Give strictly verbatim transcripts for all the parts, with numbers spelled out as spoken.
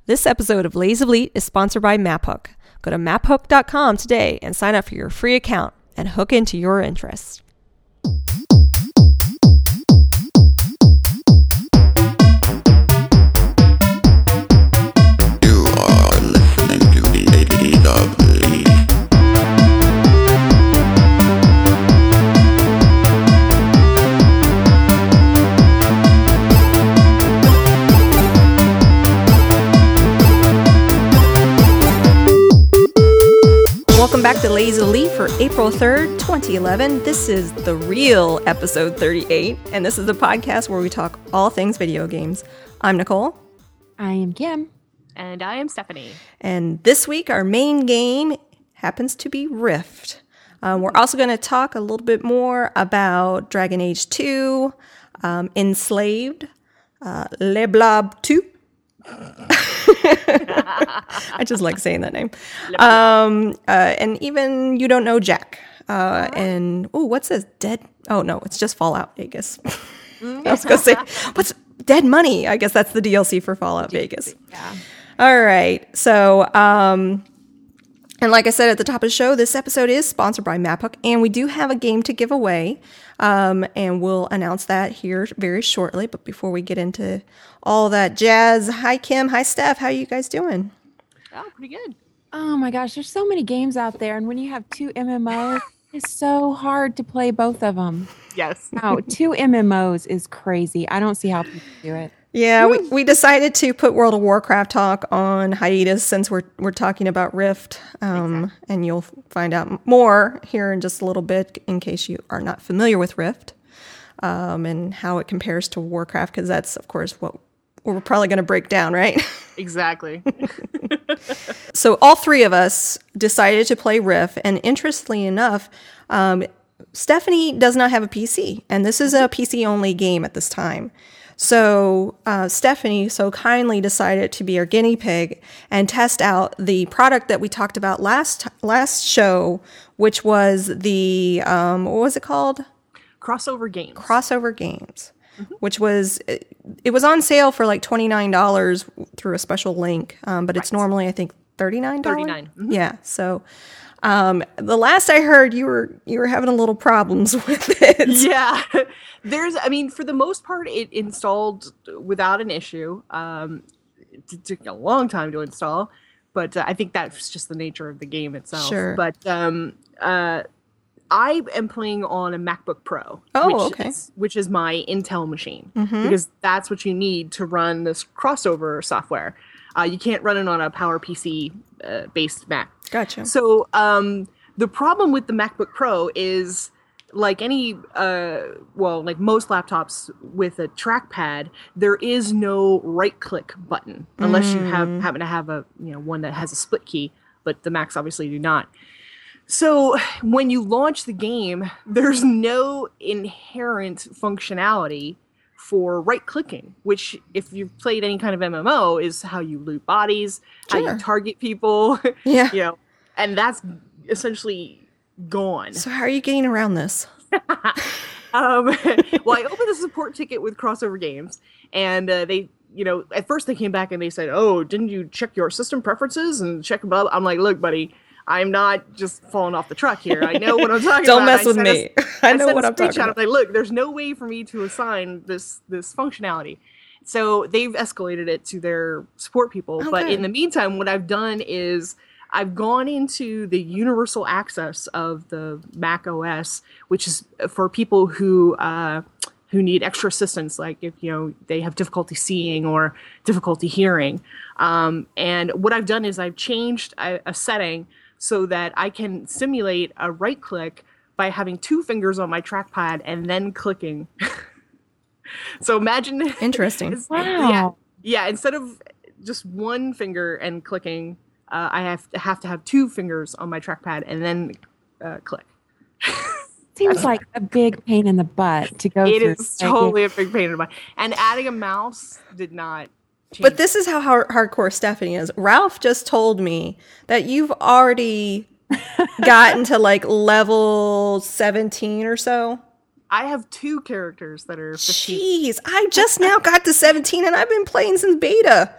This episode of Lays of Elite is sponsored by MapHook. Go to map hook dot com today and sign up for your free account and hook into your interests. You are listening to the Ladies of Elite. Welcome back to Lays of Elite for April third, twenty eleven. This is the real episode thirty-eight, and this is the podcast where we talk all things video games. I'm Nicole. I am Kim. And I am Stephanie. And this week, our main game happens to be Rift. Um, we're also going to talk a little bit more about Dragon Age two, um, Enslaved, uh, Le Blob two. I just like saying that name. Um, uh, and even You Don't Know Jack. Uh, and, oh, what's this? Dead? Oh, no, it's just Fallout Vegas. I was going to say, what's Dead Money? I guess that's the D L C for Fallout Vegas. Yeah. All right. So, um, and like I said at the top of the show, this episode is sponsored by MapHook, and we do have a game to give away. Um, and we'll announce that here very shortly. But before we get into all that jazz, hi, Kim. Hi, Steph. How are you guys doing? Oh, pretty good. Oh my gosh, there's so many games out there, and when you have two M M Os, it's so hard to play both of them. Yes. No, two M M Os is crazy. I don't see how people do it. Yeah, we, we decided to put World of Warcraft talk on hiatus since we're we're talking about Rift, um, exactly. And you'll find out more here in just a little bit in case you are not familiar with Rift, um, and how it compares to Warcraft, because that's, of course, what we're probably going to break down, right? Exactly. So all three of us decided to play Rift, and interestingly enough, um, Stephanie does not have a P C, and this is a P C-only game at this time. So uh, Stephanie so kindly decided to be our guinea pig and test out the product that we talked about last last show, which was the, um, what was it called? Crossover Games. Crossover Games, mm-hmm. Which was, it, it was on sale for like twenty-nine dollars through a special link, um, but right. It's normally, I think, thirty-nine dollars? thirty-nine dollars. Mm-hmm. Yeah, so... Um, the last I heard, you were you were having a little problems with it. Yeah, there's. I mean, for the most part, it installed without an issue. Um, it took a long time to install, but uh, I think that's just the nature of the game itself. Sure. But um, uh, I am playing on a MacBook Pro. Oh, which okay. Is, which is my Intel machine, mm-hmm. because that's what you need to run this crossover software. Uh, you can't run it on a PowerPC uh, based Mac. Gotcha. So um, the problem with the MacBook Pro is, like any, uh, well, like most laptops with a trackpad, there is no right-click button unless mm. you have happen to have a you know one that has a split key, but the Macs obviously do not. So when you launch the game, there's no inherent functionality for right-clicking, which, if you've played any kind of M M O, is how you loot bodies, sure. how you target people, yeah, you know, and that's essentially gone. So how are you getting around this? um, well, I opened a support ticket with Crossover Games, and uh, they, you know, at first they came back and they said, "Oh, didn't you check your system preferences and check blah, blah?" I'm like, "Look, buddy, I'm not just falling off the truck here. I know what I'm talking Don't about." Don't mess with me. A, I know I what I'm talking about. I'm like, look, there's no way for me to assign this this functionality. So they've escalated it to their support people. Okay. But in the meantime, what I've done is I've gone into the universal access of the Mac O S, which is for people who uh, who need extra assistance, like if you know they have difficulty seeing or difficulty hearing. Um, and what I've done is I've changed a, a setting so that I can simulate a right click by having two fingers on my trackpad and then clicking. So imagine. Interesting. Wow. Yeah, yeah. Instead of just one finger and clicking, uh, I have to have to have two fingers on my trackpad and then uh, click. Seems like a big pain in the butt to go it through. It is totally a big pain in the butt. And adding a mouse did not change. But this is how hard- hardcore Stephanie is. Ralph just told me that you've already gotten to like level seventeen or so. I have two characters that are fifteen. Jeez, I just now got to seventeen and I've been playing since beta.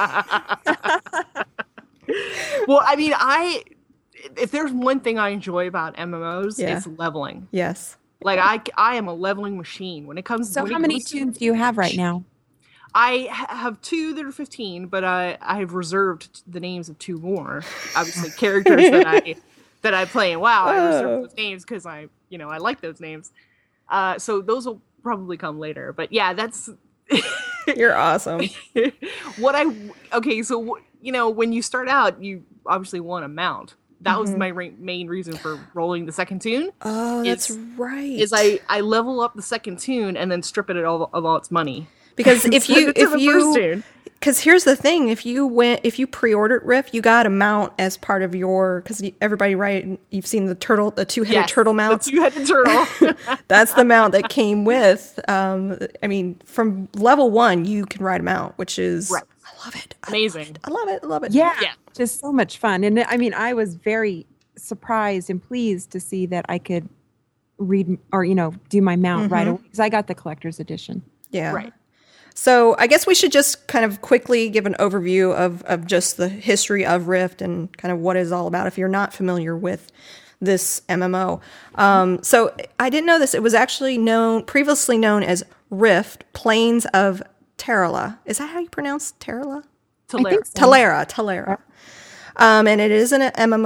Well, I mean, I if there's one thing I enjoy about M M Os, Yeah. it's leveling. Yes. Like I, I am a leveling machine when it comes. So when how it many comes to- tunes do you have right now? I ha- have two that are fifteen, but I I have reserved the names of two more. Obviously, characters that I that I play in WoW. I Oh. reserve those names because I you know I like those names. Uh, so those will probably come later. But yeah, that's You're awesome. what I. Okay, so you know when you start out, you obviously want a mount. That was my re- main reason for rolling the second tune. Oh, that's Is- right. Is I I level up the second tune and then strip it of all, of all its money. because if Send you it to if the first you tune. because here's the thing, if you went if you pre-ordered Rift, you got a mount as part of your because everybody right you've seen the turtle the two-headed Yes, turtle mounts. The two-headed turtle. That's the mount that came with. Um, I mean, from level one, you can ride a mount, which is Right. I love it. I, Amazing. I love it. I love it. Yeah, Yeah. just so much fun. And I mean, I was very surprised and pleased to see that I could read or you know do my mount right away because I got the collector's edition. Yeah. Right. So I guess we should just kind of quickly give an overview of, of just the history of Rift and kind of what it's all about if you're not familiar with this M M O. Um, so I didn't know this. It was actually known previously known as Rift, Plains of Terrala. Is that how you pronounce Terrala? To I think so. Talera, Talera. Um, and it is an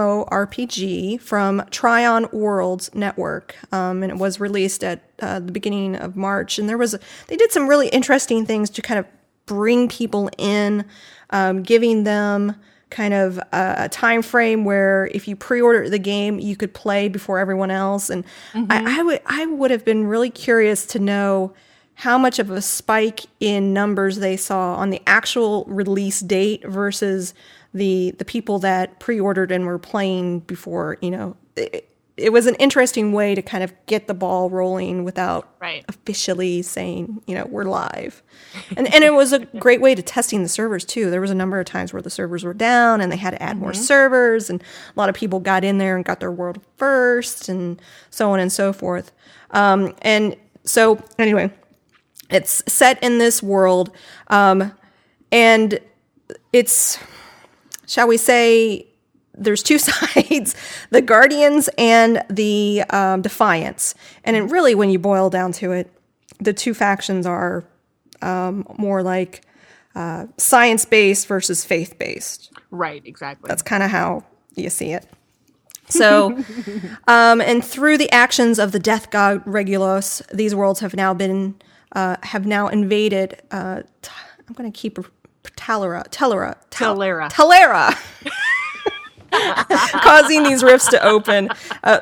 MMORPG from Tryon Worlds Network, um, and it was released at uh, the beginning of March. And there was they did some really interesting things to kind of bring people in, um, giving them kind of a, a time frame where if you pre-order the game, you could play before everyone else. And I, I would I would have been really curious to know how much of a spike in numbers they saw on the actual release date versus the the people that pre-ordered and were playing before. You know, it, it was an interesting way to kind of get the ball rolling without Right. officially saying, you know, we're live. And and it was a great way to testing the servers too. There was a number of times where the servers were down and they had to add more servers, and a lot of people got in there and got their world first and so on and so forth. Um, and so anyway, it's set in this world, um, and it's, shall we say, there's two sides, the Guardians and the um, Defiance. And it really, when you boil down to it, the two factions are um, more like uh, science-based versus faith-based. Right, exactly. That's kind of how you see it. So, um, and through the actions of the death god Regulus, these worlds have now been, uh, have now invaded, uh, t- I'm going to keep Talera, Telera, Tal- Talera. Talera. Causing these rifts to open. Uh,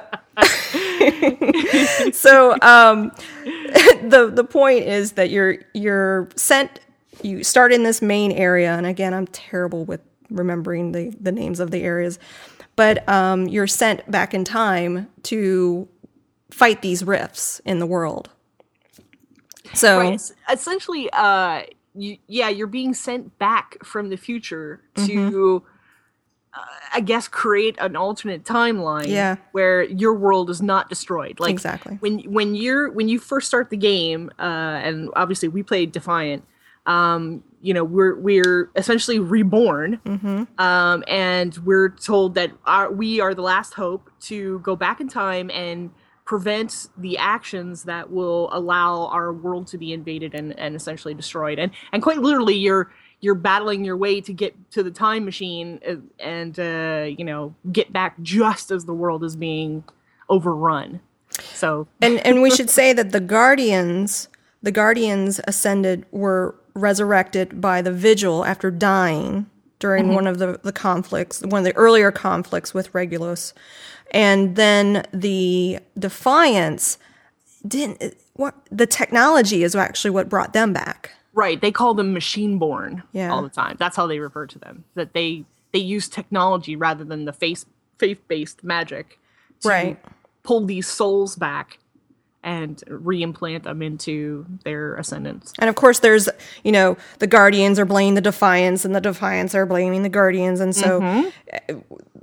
so um, the the point is that you're you're sent. You start in this main area, and again, I'm terrible with remembering the the names of the areas, but um, you're sent back in time to fight these rifts in the world. So Right. Es- Essentially, uh, you, yeah, you're being sent back from the future to, uh, I guess, create an alternate timeline. Yeah. Where your world is not destroyed. Like Exactly. when when you're when you first start the game, uh, and obviously we played Defiant. Um, you know, we're we're essentially reborn, um, and we're told that our, we are the last hope to go back in time and prevent the actions that will allow our world to be invaded and, and essentially destroyed. And and quite literally, you're you're battling your way to get to the time machine and, and uh, you know get back just as the world is being overrun. So And and we should say that the Guardians, the Guardians ascended were resurrected by the Vigil after dying during one of the, the conflicts, one of the earlier conflicts with Regulus. And then the Defiance didn't what the technology is actually what brought them back. right, they call them machine born Yeah. all the time. That's how they refer to them. That they they use technology rather than the face faith based magic to Right. pull these souls back and re-implant them into their ascendants. And of course, there's, you know, the Guardians are blaming the Defiance, and the Defiance are blaming the Guardians. And so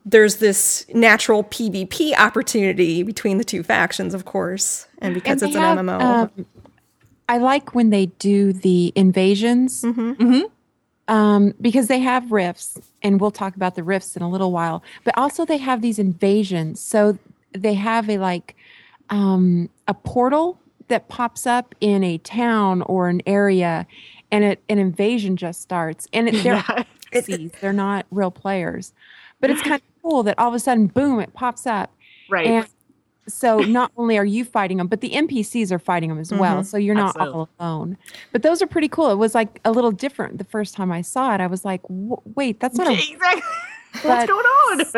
there's this natural PvP opportunity between the two factions, of course, and because And it's they an have, M M O. um, I like when they do the invasions Mm-hmm. um, because they have rifts, and we'll talk about the rifts in a little while. But also they have these invasions, so they have a like um, a portal that pops up in a town or an area, and it, an invasion just starts, and it, they're Yeah. N P Cs, they're not real players, but it's kind of cool that all of a sudden, boom, it pops up. Right. And so not only are you fighting them, but the N P Cs are fighting them as well. So you're not Absolutely. all alone. But those are pretty cool. It was like a little different the first time I saw it. I was like, "W- wait, that's not a. Exactly. But- What's going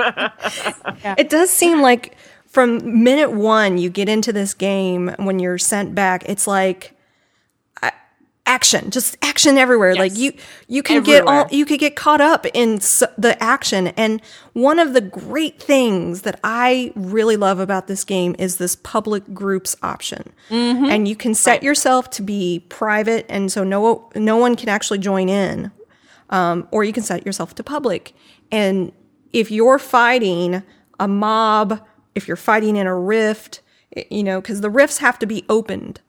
on? It does seem like from minute one you get into this game when you're sent back, it's like uh, action, just action everywhere. Yes. Like you, you can get all, Everywhere. you could get caught up in s- the action. And one of the great things that I really love about this game is this public groups option. And you can set Right. yourself to be private, and so no, no one can actually join in. Um, or you can set yourself to public. And if you're fighting a mob, if you're fighting in a rift, you know, because the rifts have to be opened.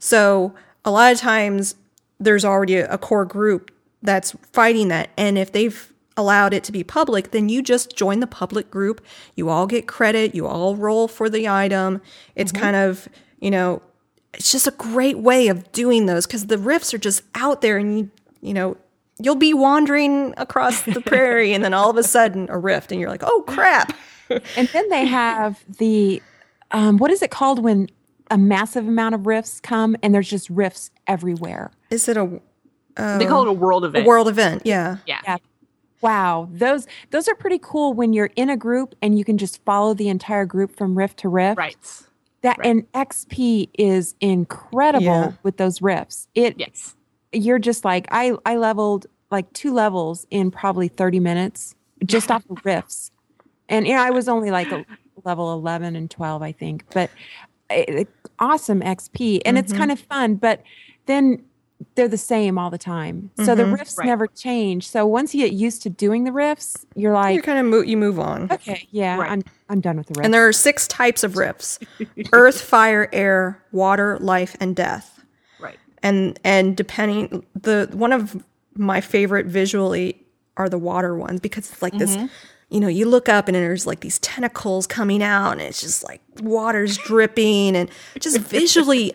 So a lot of times there's already a, a core group that's fighting that. And if they've allowed it to be public, then you just join the public group. You all get credit. You all roll for the item. It's kind of, you know, it's just a great way of doing those because the rifts are just out there and you, you know, you'll be wandering across the prairie and then all of a sudden a rift and you're like, oh crap. And then they have the, um, what is it called when a massive amount of rifts come and there's just rifts everywhere? Is it a, They call it a world a event. world event? Yeah. Yeah. Yeah. Wow, those those are pretty cool when you're in a group and you can just follow the entire group from rift to rift. Right. That Right. and X P is incredible Yeah. with those rifts. It Yes. you're just like I I leveled like two levels in probably thirty minutes just off of rifts. And you know, I was only like a level eleven and twelve, I think. But it, awesome X P and it's kind of fun, but then they're the same all the time. So the rifts Right. never change. So once you get used to doing the rifts, you're like, You kind of move, you move on. okay, yeah, Right. I'm I'm done with the rifts. And there are six types of rifts: earth, fire, air, water, life, and death. Right. And and depending the one of my favorite visually are the water ones because it's like this, you know, you look up and there's like these tentacles coming out and it's just like water's dripping and just visually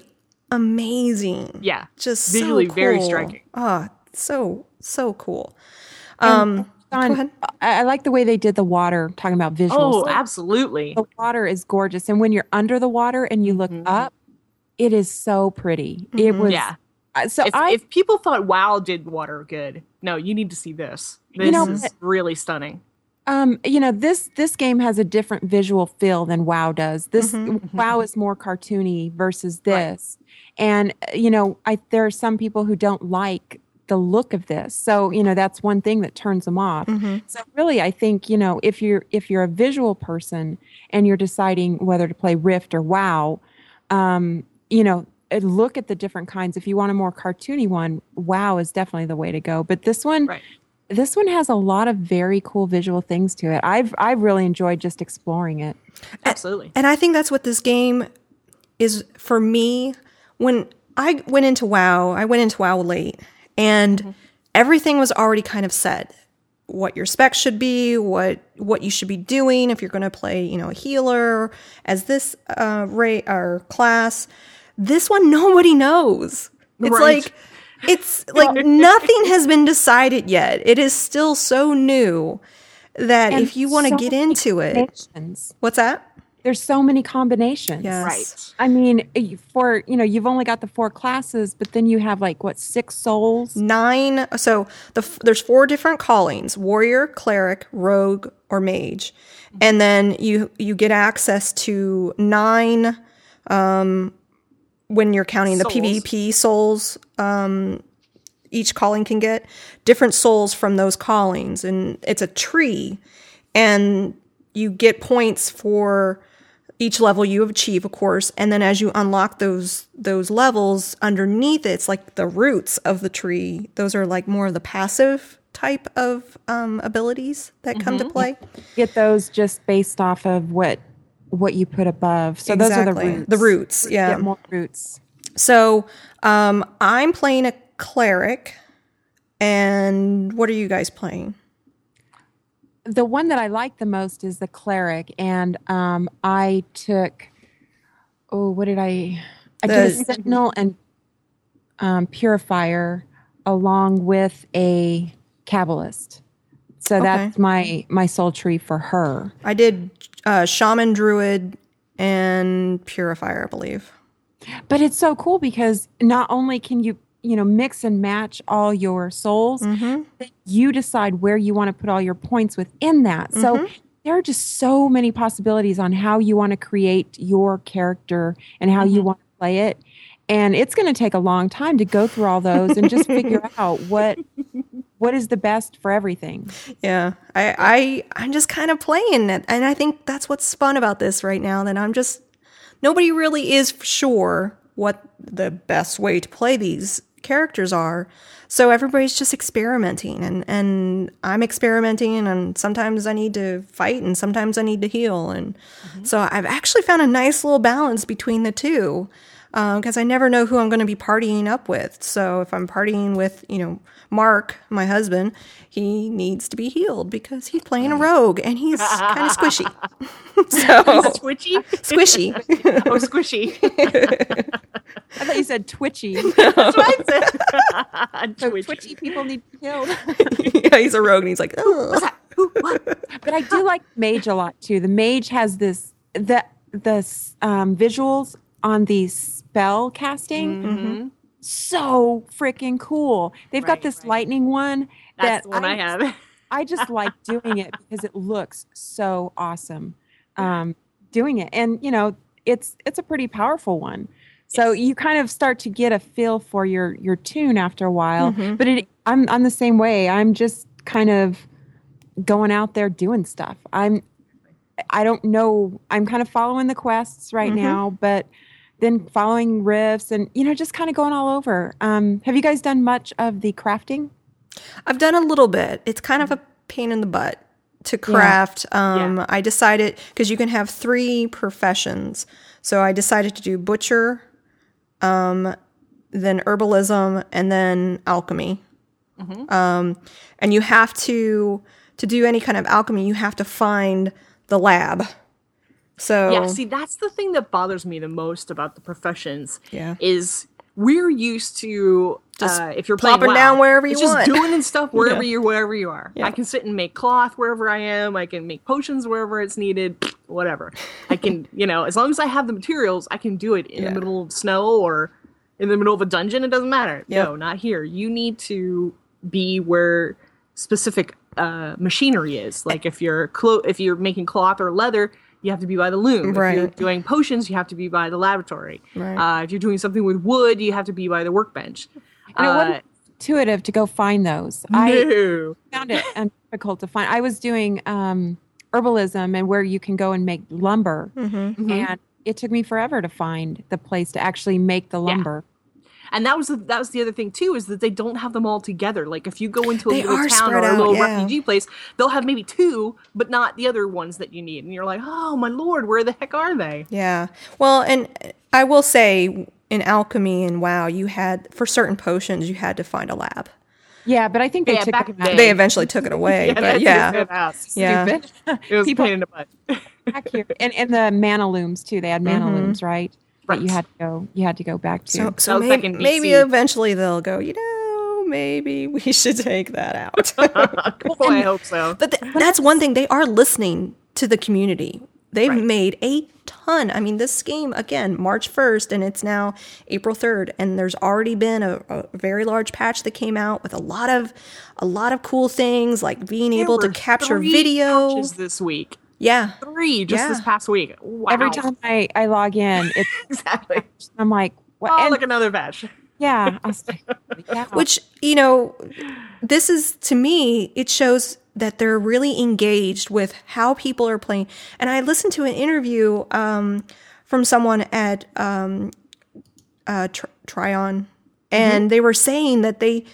amazing. Yeah. Just Visually so very cool. striking. Ah, so so cool. Um, go ahead. I, I like the way they did the water, talking about visuals. Oh, absolutely. The water is gorgeous. And when you're under the water and you look up, it is so pretty. It was Yeah. uh, so If, I if people thought WoW did water good, no, you need to see this. This know is what? really stunning. um you know this this game has a different visual feel than WoW does. This Mm-hmm. WoW is more cartoony versus Right. this. And uh, you know, I there are some people who don't like the look of this. So, you know, that's one thing that turns them off. Mm-hmm. So really I think, you know, if you're if you're a visual person and you're deciding whether to play Rift or WoW, um, you know, uh, look at the different kinds. If you want a more cartoony one, WoW is definitely the way to go. But this one Right. this one has a lot of very cool visual things to it. I've I've really enjoyed just exploring it. Absolutely. And I think that's what this game is for me. When I went into WoW, I went into WoW late, and everything was already kind of set. What your specs should be, what what you should be doing if you're going to play, you know, a healer as this uh, rate or class. This one, nobody knows. It's Right. like it's like nothing has been decided yet. It is still so new that And if you want to so get many into it, combinations. what's that? There's so many combinations. Yes. Right. I mean, you- for you know, you've only got the four classes, but then you have like what six souls? Nine. So the f- there's four different callings: warrior, cleric, rogue, or mage, and then you you get access to nine. Um, when you're counting the Souls. PvP souls, um, each calling can get different souls from those callings, and it's a tree, and you get points for each level you achieve, of course, and then as you unlock those those levels underneath it, it's like the roots of the tree. Those are like more of the passive type of um, abilities that come to play. Get those just based off of what what you put above. So those are the Exactly. roots. The roots, You yeah. Get more roots. So um, I'm playing a cleric, and what are you guys playing? The one that I like the most is the cleric, and um, I took. Oh, what did I? I did a The- sentinel and um, purifier along with a Kabbalist. So Okay. that's my my soul tree for her. I did uh, shaman, druid, and purifier, I believe. But it's so cool because not only can you, you know, mix and match all your souls, but you decide where you want to put all your points within that. So there are just so many possibilities on how you want to create your character and how you want to play it. And it's going to take a long time to go through all those and just figure out what what is the best for everything. Yeah, I, I, I'm just kind of playing it, and I think that's what's fun about this right now. That I'm just nobody really is sure what the best way to play these characters are, so everybody's just experimenting, and and I'm experimenting, and sometimes I need to fight, and sometimes I need to heal, and so I've actually found a nice little balance between the two. Because I never know who I'm going to be partying up with. So if I'm partying with, you know, Mark, my husband, he needs to be healed because he's playing a rogue and he's kind of squishy. so Twitchy? squishy. Oh, squishy. I thought you said twitchy. That's what I said. So Twitchy. twitchy people need to be killed. yeah, he's a rogue and he's like, oh. Who, what? But I do like mage a lot too. The mage has this the the um, visuals on the spell casting. Mm-hmm. So freaking cool. They've got Right, this right. lightning one That's that the one I, have. I just like doing it because it looks so awesome. Um, doing it, and you know, it's it's a pretty powerful one. So you kind of start to get a feel for your your tune after a while. But it, I'm I'm the same way. I'm just kind of going out there doing stuff. I'm I don't know. I'm kind of following the quests right now, but then following riffs and you know just kind of going all over. Um, have you guys done much of the crafting? I've done a little bit. It's kind of a pain in the butt to craft. Um, Yeah. I decided, because you can have three professions. So I decided to do butcher, um, then herbalism, and then alchemy. Um, and you have to, to do any kind of alchemy, you have to find the lab. So Yeah, see, that's the thing that bothers me the most about the professions. Yeah. Is we're used to Just uh, if you're plopping playing WoW, down wherever you it's want. just doing and stuff wherever Yeah. you wherever you are. Yeah. I can sit and make cloth wherever I am. I can make potions wherever it's needed. Whatever. I can, you know, as long as I have the materials, I can do it in Yeah. the middle of snow or in the middle of a dungeon. It doesn't matter. Yep. No, not here. You need to be where specific uh, machinery is. Like if you're clo- if you're making cloth or leather, you have to be by the loom. If you're Right. doing potions, you have to be by the laboratory. Right. Uh, if you're doing something with wood, you have to be by the workbench. And it Uh, wasn't intuitive to go find those. I no. found it um, difficult to find. I was doing um, herbalism and where you can go and make lumber, Mm-hmm. and it took me forever to find the place to actually make the lumber. And that was the, that was the other thing too, is that they don't have them all together. Like if you go into a They little are town or spread a out, little yeah. refugee place, they'll have maybe two, but not the other ones that you need. And you're like, oh my lord, where the heck are they? Yeah. Well, and I will say in alchemy and WoW, you had, for certain potions, you had to find a lab. Yeah, but I think they Yeah, took back it in the out. They eventually took it away, but that's yeah. good out. Yeah. Stupid. It was People a pain in the butt. back here, and and the mana looms too. They had mana looms, right? That you Right. had to go. You had to go back to. So, so That was maybe, back in B C. maybe eventually they'll go, you know, maybe we should take that out. Boy, I hope so. But th- that's one thing. They are listening to the community. They've Right. made a ton. I mean, this game, again, March first, and it's now April third. And there's already been a, a very large patch that came out with a lot of a lot of cool things, like being There able to were capture three video. patches this week. Yeah. Three just Yeah. this past week. Wow. Every time I, I log in, it's Exactly. I'm like, what? Oh, and, look, another patch. yeah, I was like, yeah. Which, you know, this is, to me, it shows that they're really engaged with how people are playing. And I listened to an interview um, from someone at um, uh, Tr- Tryon, and they were saying that they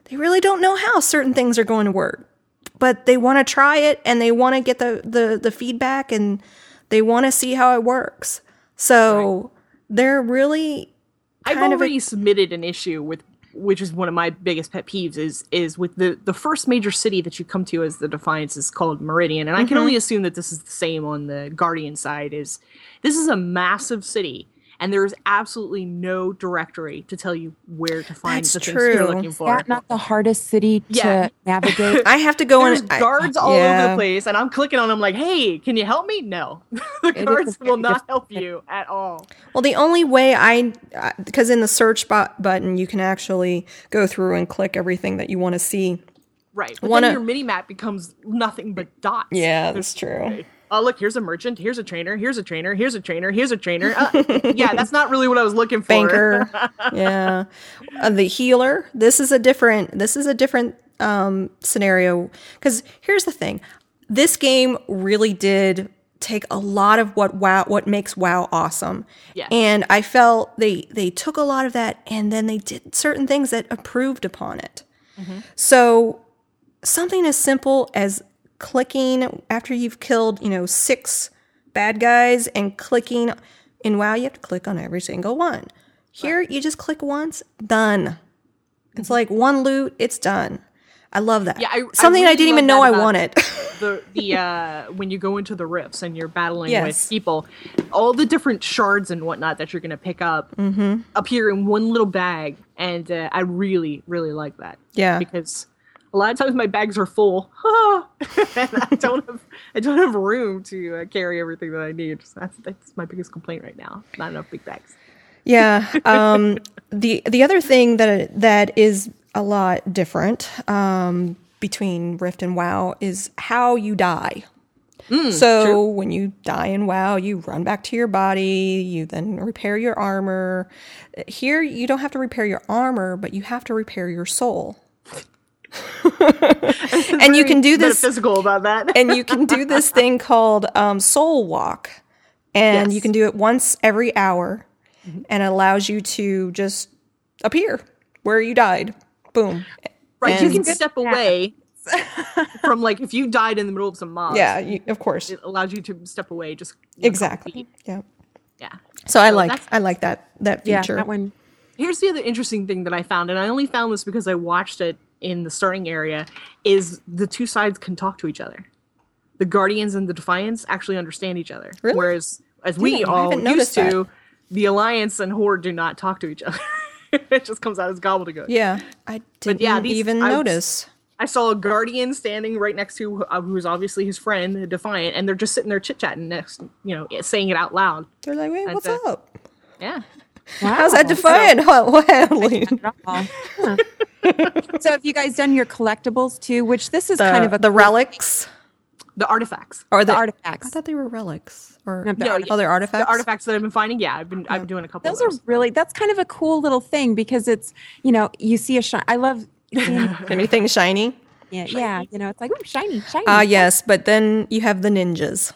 they really don't know how certain things are going to work, but they want to try it and they want to get the, the, the feedback and they want to see how it works. So right. they're really I've kind already of a, submitted an issue with, which is one of my biggest pet peeves, is is with the, the first major city that you come to as the Defiance is called Meridian. And I can Mhm. only assume that this is the same on the Guardian side. Is this is a massive city, and there is absolutely no directory to tell you where to find That's the things true. you're looking Is for. that not the hardest city Yeah. to navigate? I have to go There's in. I- guards all yeah. over the place, and I'm clicking on them like, hey, can you help me? No. the It is a guards very will not difficult help thing. you at all. Well, the only way I, because in the search bot button, you can actually go through and click everything that you want to see. Right. But Wanna- then your mini map becomes nothing but dots. Yeah, that's true. Oh, look, here's a merchant, here's a trainer, here's a trainer, here's a trainer, here's a trainer. Uh, yeah, that's not really what I was looking for. Banker. Yeah. Uh, the healer. This is a different, this is a different um, scenario. Because here's the thing. This game really did take a lot of what WoW, what makes WoW awesome. Yes. And I felt they, they took a lot of that and then they did certain things that improved upon it. Mm-hmm. So something as simple as clicking after you've killed, you know, six bad guys and clicking in WoW, you have to click on every single one. Here, you just click once, done. It's like one loot, it's done. I love that. Yeah, I- I Something I, really didn't even love know that I about- wanted. the the uh when you go into the rifts and you're battling Yes. with people, all the different shards and whatnot that you're gonna pick up Mm-hmm. appear in one little bag, and uh, I really really like that. Yeah. because a lot of times my bags are full, and I don't have I don't have room to uh, carry everything that I need. So that's that's my biggest complaint right now. Not enough big bags. Yeah. Um, the the other thing that that is a lot different um, between Rift and WoW is how you die. so true. when you die in WoW, you run back to your body. You then repair your armor. Here, you don't have to repair your armor, but you have to repair your soul. and you can do this. Metaphysical about that. and you can do this thing called um, Soul Walk, and Yes. you can do it once every hour, and it allows you to just appear where you died. Boom. Right, you And- can step away from, like, if you died in the middle of some mobs. Yeah, you, of course. It allows you to step away. Just you know, Exactly. feet. Yeah. Yeah. So I So like that's- I like that that Yeah, feature. that one. Here's the other interesting thing that I found, and I only found this because I watched it in the starting area, is the two sides can talk to each other. The Guardians and the Defiance actually understand each other. Really? Whereas, as we Yeah, I all haven't used noticed to, the Alliance and Horde do not talk to each other. It just comes out as gobbledygook. Yeah, I didn't yeah, these- even I was- notice. I saw a Guardian standing right next to uh, who's obviously his friend, the Defiant, and they're just sitting there chit-chatting next, you know, saying it out loud. They're like, "Wait, what's That's it. up? Yeah. How's that Wow. defiant? Well, Eileen?" Huh. So have you guys done your collectibles too? Which this is the kind of a the relics The artifacts. or the the, artifacts. I thought they were relics or No, the Yeah, artifacts. other The artifacts. artifacts that I've been finding, yeah, I've been I've been doing a couple Those of are those. really, that's kind of a cool little thing because it's, you know, you see a shine. I love seeing, Anything shiny? yeah, yeah, you know, it's like, ooh, shiny, shiny. Ah, yes, but then you have the ninjas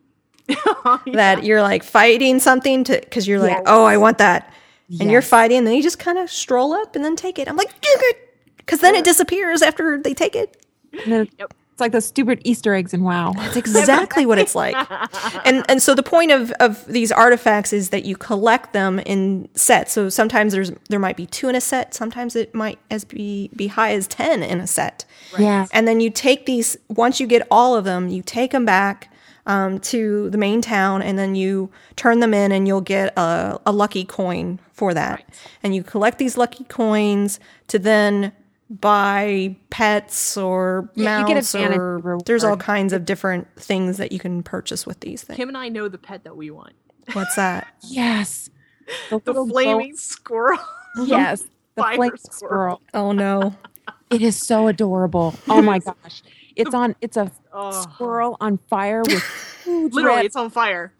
that you're like fighting something to because you're like, Yes. oh, I want that, and you're Yes. fighting, and then you just kind of stroll up and then take it. I'm like, because then it disappears after they take it. And then Yep. It's like those stupid Easter eggs in WoW. That's exactly what it's like. And and so the point of, of these artifacts is that you collect them in sets. So sometimes there's there might be two in a set. Sometimes it might as be be high as ten in a set. Yeah. And then you take these, once you get all of them, you take them back um, to the main town and then you turn them in and you'll get a, a lucky coin for that. Right. And you collect these lucky coins to then buy pets or Yeah, you get a mounts vanity or reward. there's all kinds of different things that you can purchase with these things. Kim and I know the pet that we want. What's that? Yes. The, The little flaming squirrel. glow- Yes. The Fire flame squirrel. squirrel. Oh no. It is so adorable. Oh my gosh. It's on, it's a Oh. squirrel on fire with huge Literally, red- it's on fire.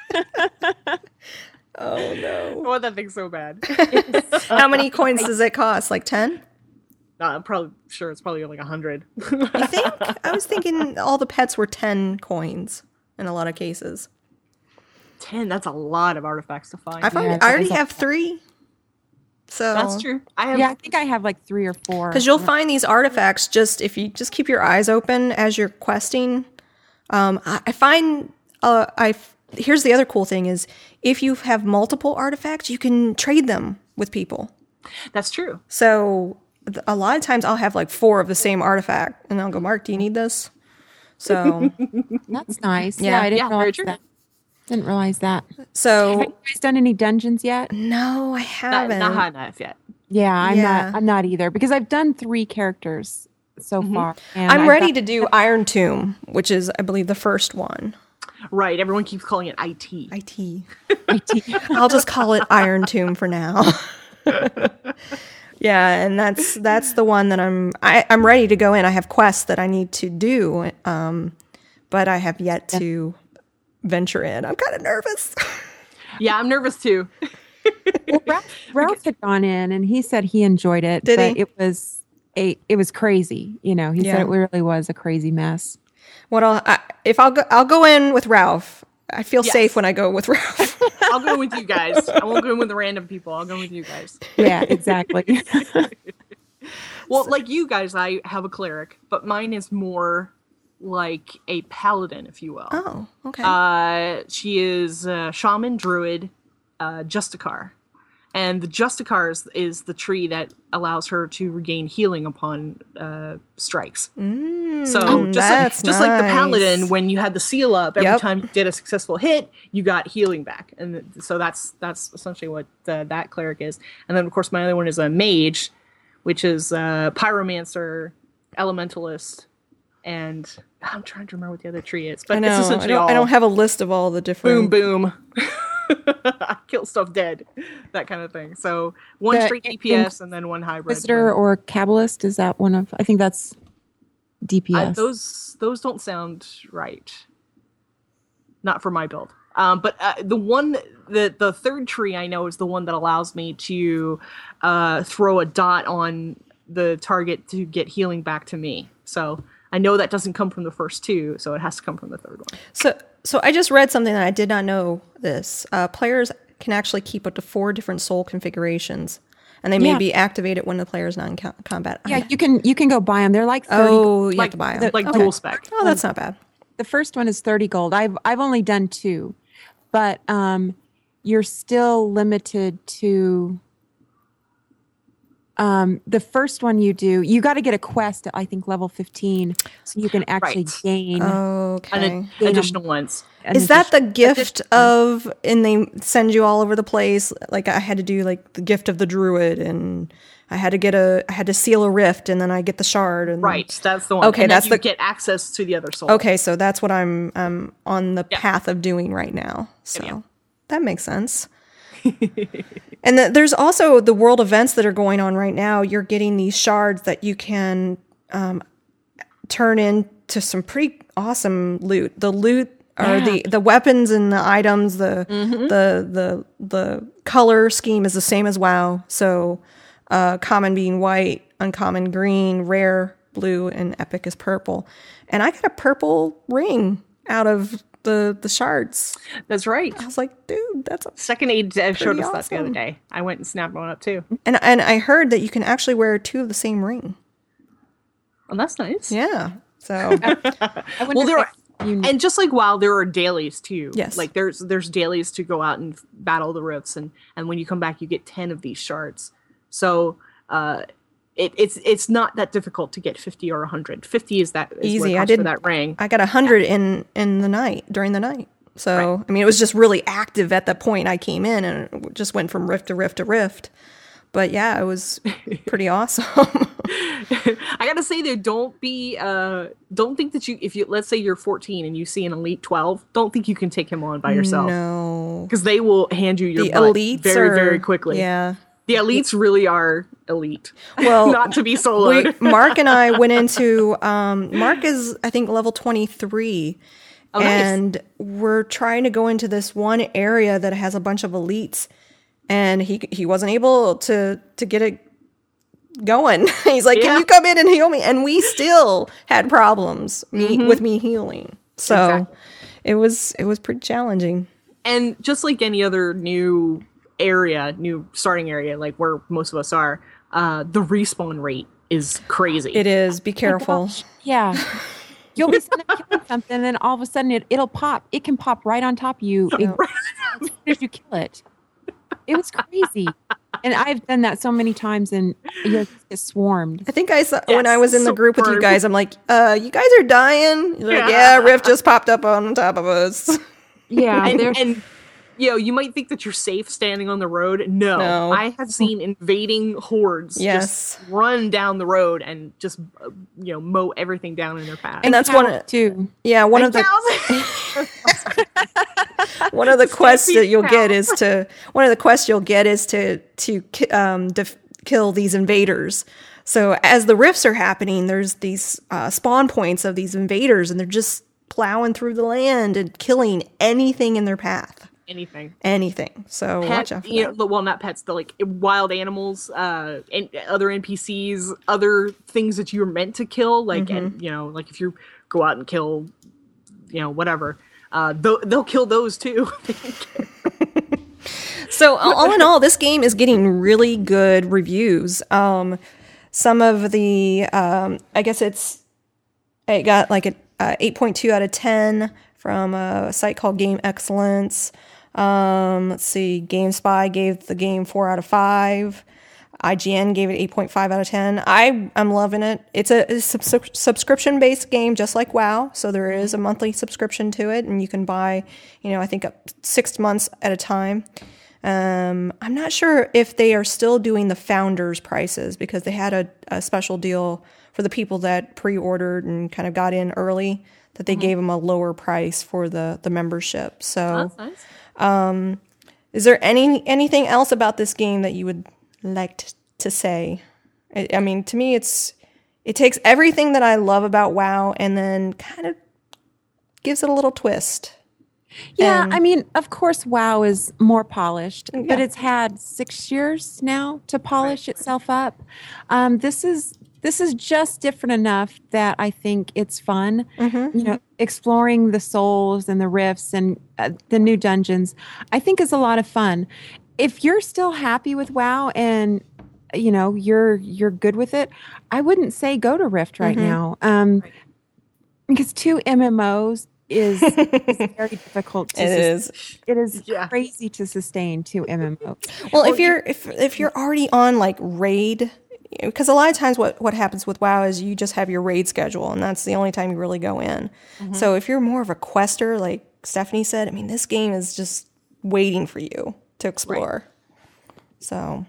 Oh I no. want that thing so bad. How many coins does it cost? Like ten? No, I'm probably sure it's probably like a hundred. You think? I was thinking all the pets were ten coins in a lot of cases. Ten. That's a lot of artifacts to find. I find Yeah, I that already is a have three. So That's true. I have Yeah, I think I have like three or four. because you'll find these artifacts just if you just keep your eyes open as you're questing. Um, I, I find uh, I here's the other cool thing is if you have multiple artifacts, you can trade them with people. That's true. So th- a lot of times I'll have like four of the same artifact, and I'll go, Mark, do you need this? So That's nice. Yeah. Yeah, I didn't Yeah, very realize true. that. Didn't realize that. Have so you guys done any dungeons yet? no, I Not, haven't. not high enough yet. Yeah, I'm Yeah. not. I'm not either because I've done three characters so far. And I'm I've ready got- to do Iron Tomb, which is I believe the first one. Right. Everyone keeps calling it I T. I T. I T. I'll just call it Iron Tomb for now. Yeah, and that's that's the one that I'm I, I'm ready to go in. I have quests that I need to do, um, but I have yet to venture in. I'm kind of nervous. Yeah, I'm nervous too. Well, Ralph, Ralph had gone in and he said he enjoyed it, Did but he? it was a it was crazy. You know, he Yeah. said it really was a crazy mess. What I'll I, if I'll go I'll go in with Ralph. I feel Yes. safe when I go with Ralph. I'll go with you guys. I won't go in with the random people. I'll go with you guys. Yeah, exactly. Well, like you guys, I have a cleric, but mine is more like a paladin, if you will. Oh, okay. Uh, she is a shaman, druid, uh, Justicar. And the Justicar is, is the tree that allows her to regain healing upon uh, strikes. Mm, So just, that's like, just like the nice. paladin, when you had the seal up, every Yep. time you did a successful hit, you got healing back. And th- so that's that's essentially what uh, that cleric is. And then, of course, my other one is a mage, which is uh, pyromancer, elementalist, and I'm trying to remember what the other tree is. But I know. it's I essentially don't, all I don't have a list of all the different. boom, boom. Kill stuff dead, that kind of thing. So one The straight D P S and then one hybrid. Inquisitor or Kabbalist, is that one of I think that's D P Uh, S. those those don't sound right. Not for my build. Um, but uh, the one, the the third tree I know is the one that allows me to uh, throw a dot on the target to get healing back to me. So I know that doesn't come from the first two, so it has to come from the third one. So, so I just read something that I did not know. This uh, players can actually keep up to four different soul configurations, and they may Yeah. be activated when the player is not in co- combat. yeah, you can you can go buy them. They're like thirty. Oh, you like have to buy them. the- like Okay. dual spec. Oh, that's not bad. The first one is thirty gold. I've I've only done two, but um, you're still limited to. Um, the first one you do, you got to get a quest at I think level fifteen, so you can actually Right. gain. Okay. And ad- additional ones. an Is that the addition- gift of, and they send you all over the place? Like I had to do like the gift of the druid, and I had to get a, I had to seal a rift, and then I get the shard. And Right, that's the one. Okay, and then that's you the- get access to the other soul. Okay, so that's what I'm um on the Yeah. path of doing right now. So Yeah. that makes sense. And the, there's also the world events that are going on right now. You're getting these shards that you can um, turn into some pretty awesome loot. The loot or the, the weapons and the items, the the the the color scheme is the same as WoW. So uh, common being white, uncommon green, rare blue, and epic is purple. And I got a purple ring out of the the shards. That's right. I was like, dude, that's a Second aid Dev showed Pretty us that the other awesome. day. I went and snapped one up too. and and I heard that you can actually wear two of the same ring. Oh, that's nice. Yeah. So I wonder Well, if there are, that's unique. and just like WoW, there are dailies too. Yes. Like there's there's dailies to go out and battle the rifts, and and when you come back, you get ten of these shards. So uh, it, it's it's not that difficult to get fifty or a hundred. Fifty is that is what it Easy. I costs for did- that ring. I got a hundred in in the night during the night. So I mean, it was just really active at the point I came in, and it just went from rift to rift to rift. But yeah, it was pretty awesome. I gotta say though, don't be uh don't think that you if you let's say you're fourteen and you see an elite twelve, don't think you can take him on by yourself. No, Because they will hand you your the butt elites very are, very quickly. Yeah. The elites really are elite. Well, not to be we, soloed. Mark and I went into um, Mark is I think level twenty-three, Oh, nice. and we're trying to go into this one area that has a bunch of elites, and he he wasn't able to to get it going. He's like, Yeah. "Can you come in and heal me?" And we still had problems me with me healing. So Mm-hmm. Exactly. it was it was pretty challenging. And just like any other new area, new starting area, like where most of us are, uh, the respawn rate is crazy. It is. Be careful. Gosh, yeah. You'll be sitting there killing something, and then all of a sudden it, it'll pop. It can pop right on top of you it, as soon as you kill it. It was crazy. And I've done that so many times, and you just get swarmed. I think I saw Yes, when I was in the group with you superb. guys, I'm like, uh, you guys are dying? You're like, Yeah. yeah, Rift just popped up on top of us. Yeah. and, they're- and you know, you might think that you're safe standing on the road. No, No. I have seen invading hordes Yes. just run down the road and just uh, you know mow everything down in their path. And that's one of, too. yeah, one of And the cows- one of the quests that you'll cow. get is to one of the quests you'll get is to to ki- um def- kill these invaders. So as the rifts are happening, there's these uh, spawn points of these invaders, and they're just plowing through the land and killing anything in their path. anything. Anything. So Pet, watch out for you that. know, well, not pets, the like wild animals, uh, and other N P Cs, other things that you're meant to kill. Like, Mm-hmm. and you know, like if you go out and kill, you know, whatever, uh, they'll, they'll kill those too. So all in all, this game is getting really good reviews. Um, some of the, um, I guess it's, it got like a uh, eight point two out of ten from a site called Game Excellence. Um, let's see, GameSpy gave the game four out of five. I G N gave it eight point five out of ten. I am loving it. It's a, a sub- subscription-based game, just like WoW. So there is a monthly subscription to it, and you can buy, you know, I think up six months at a time. Um, I'm not sure if they are still doing the founders prices because they had a, a special deal for the people that pre-ordered and kind of got in early, that they gave them a lower price for the, the membership. So That's nice. is there any anything else about this game that you would like t- to say? I, I mean, to me, it's it takes everything that I love about WoW and then kind of gives it a little twist. Yeah, And- I mean, of course, WoW is more polished, Yeah. but it's had six years now to polish itself up. Um, this is this is just different enough that I think it's fun. Mm-hmm. You know, exploring the souls and the rifts and uh, the new dungeons, I think is a lot of fun. If you're still happy with WoW and you know you're you're good with it, I wouldn't say go to Rift right Mm-hmm. now, um, because two M M Os. Is, is very difficult to It sus- is. it is Yeah. crazy to sustain two M M Os. Well, if you're if if you're already on like raid, because a lot of times what what happens with WoW is you just have your raid schedule, and that's the only time you really go in. So if you're more of a quester, like Stephanie said, I mean, this game is just waiting for you to explore. So,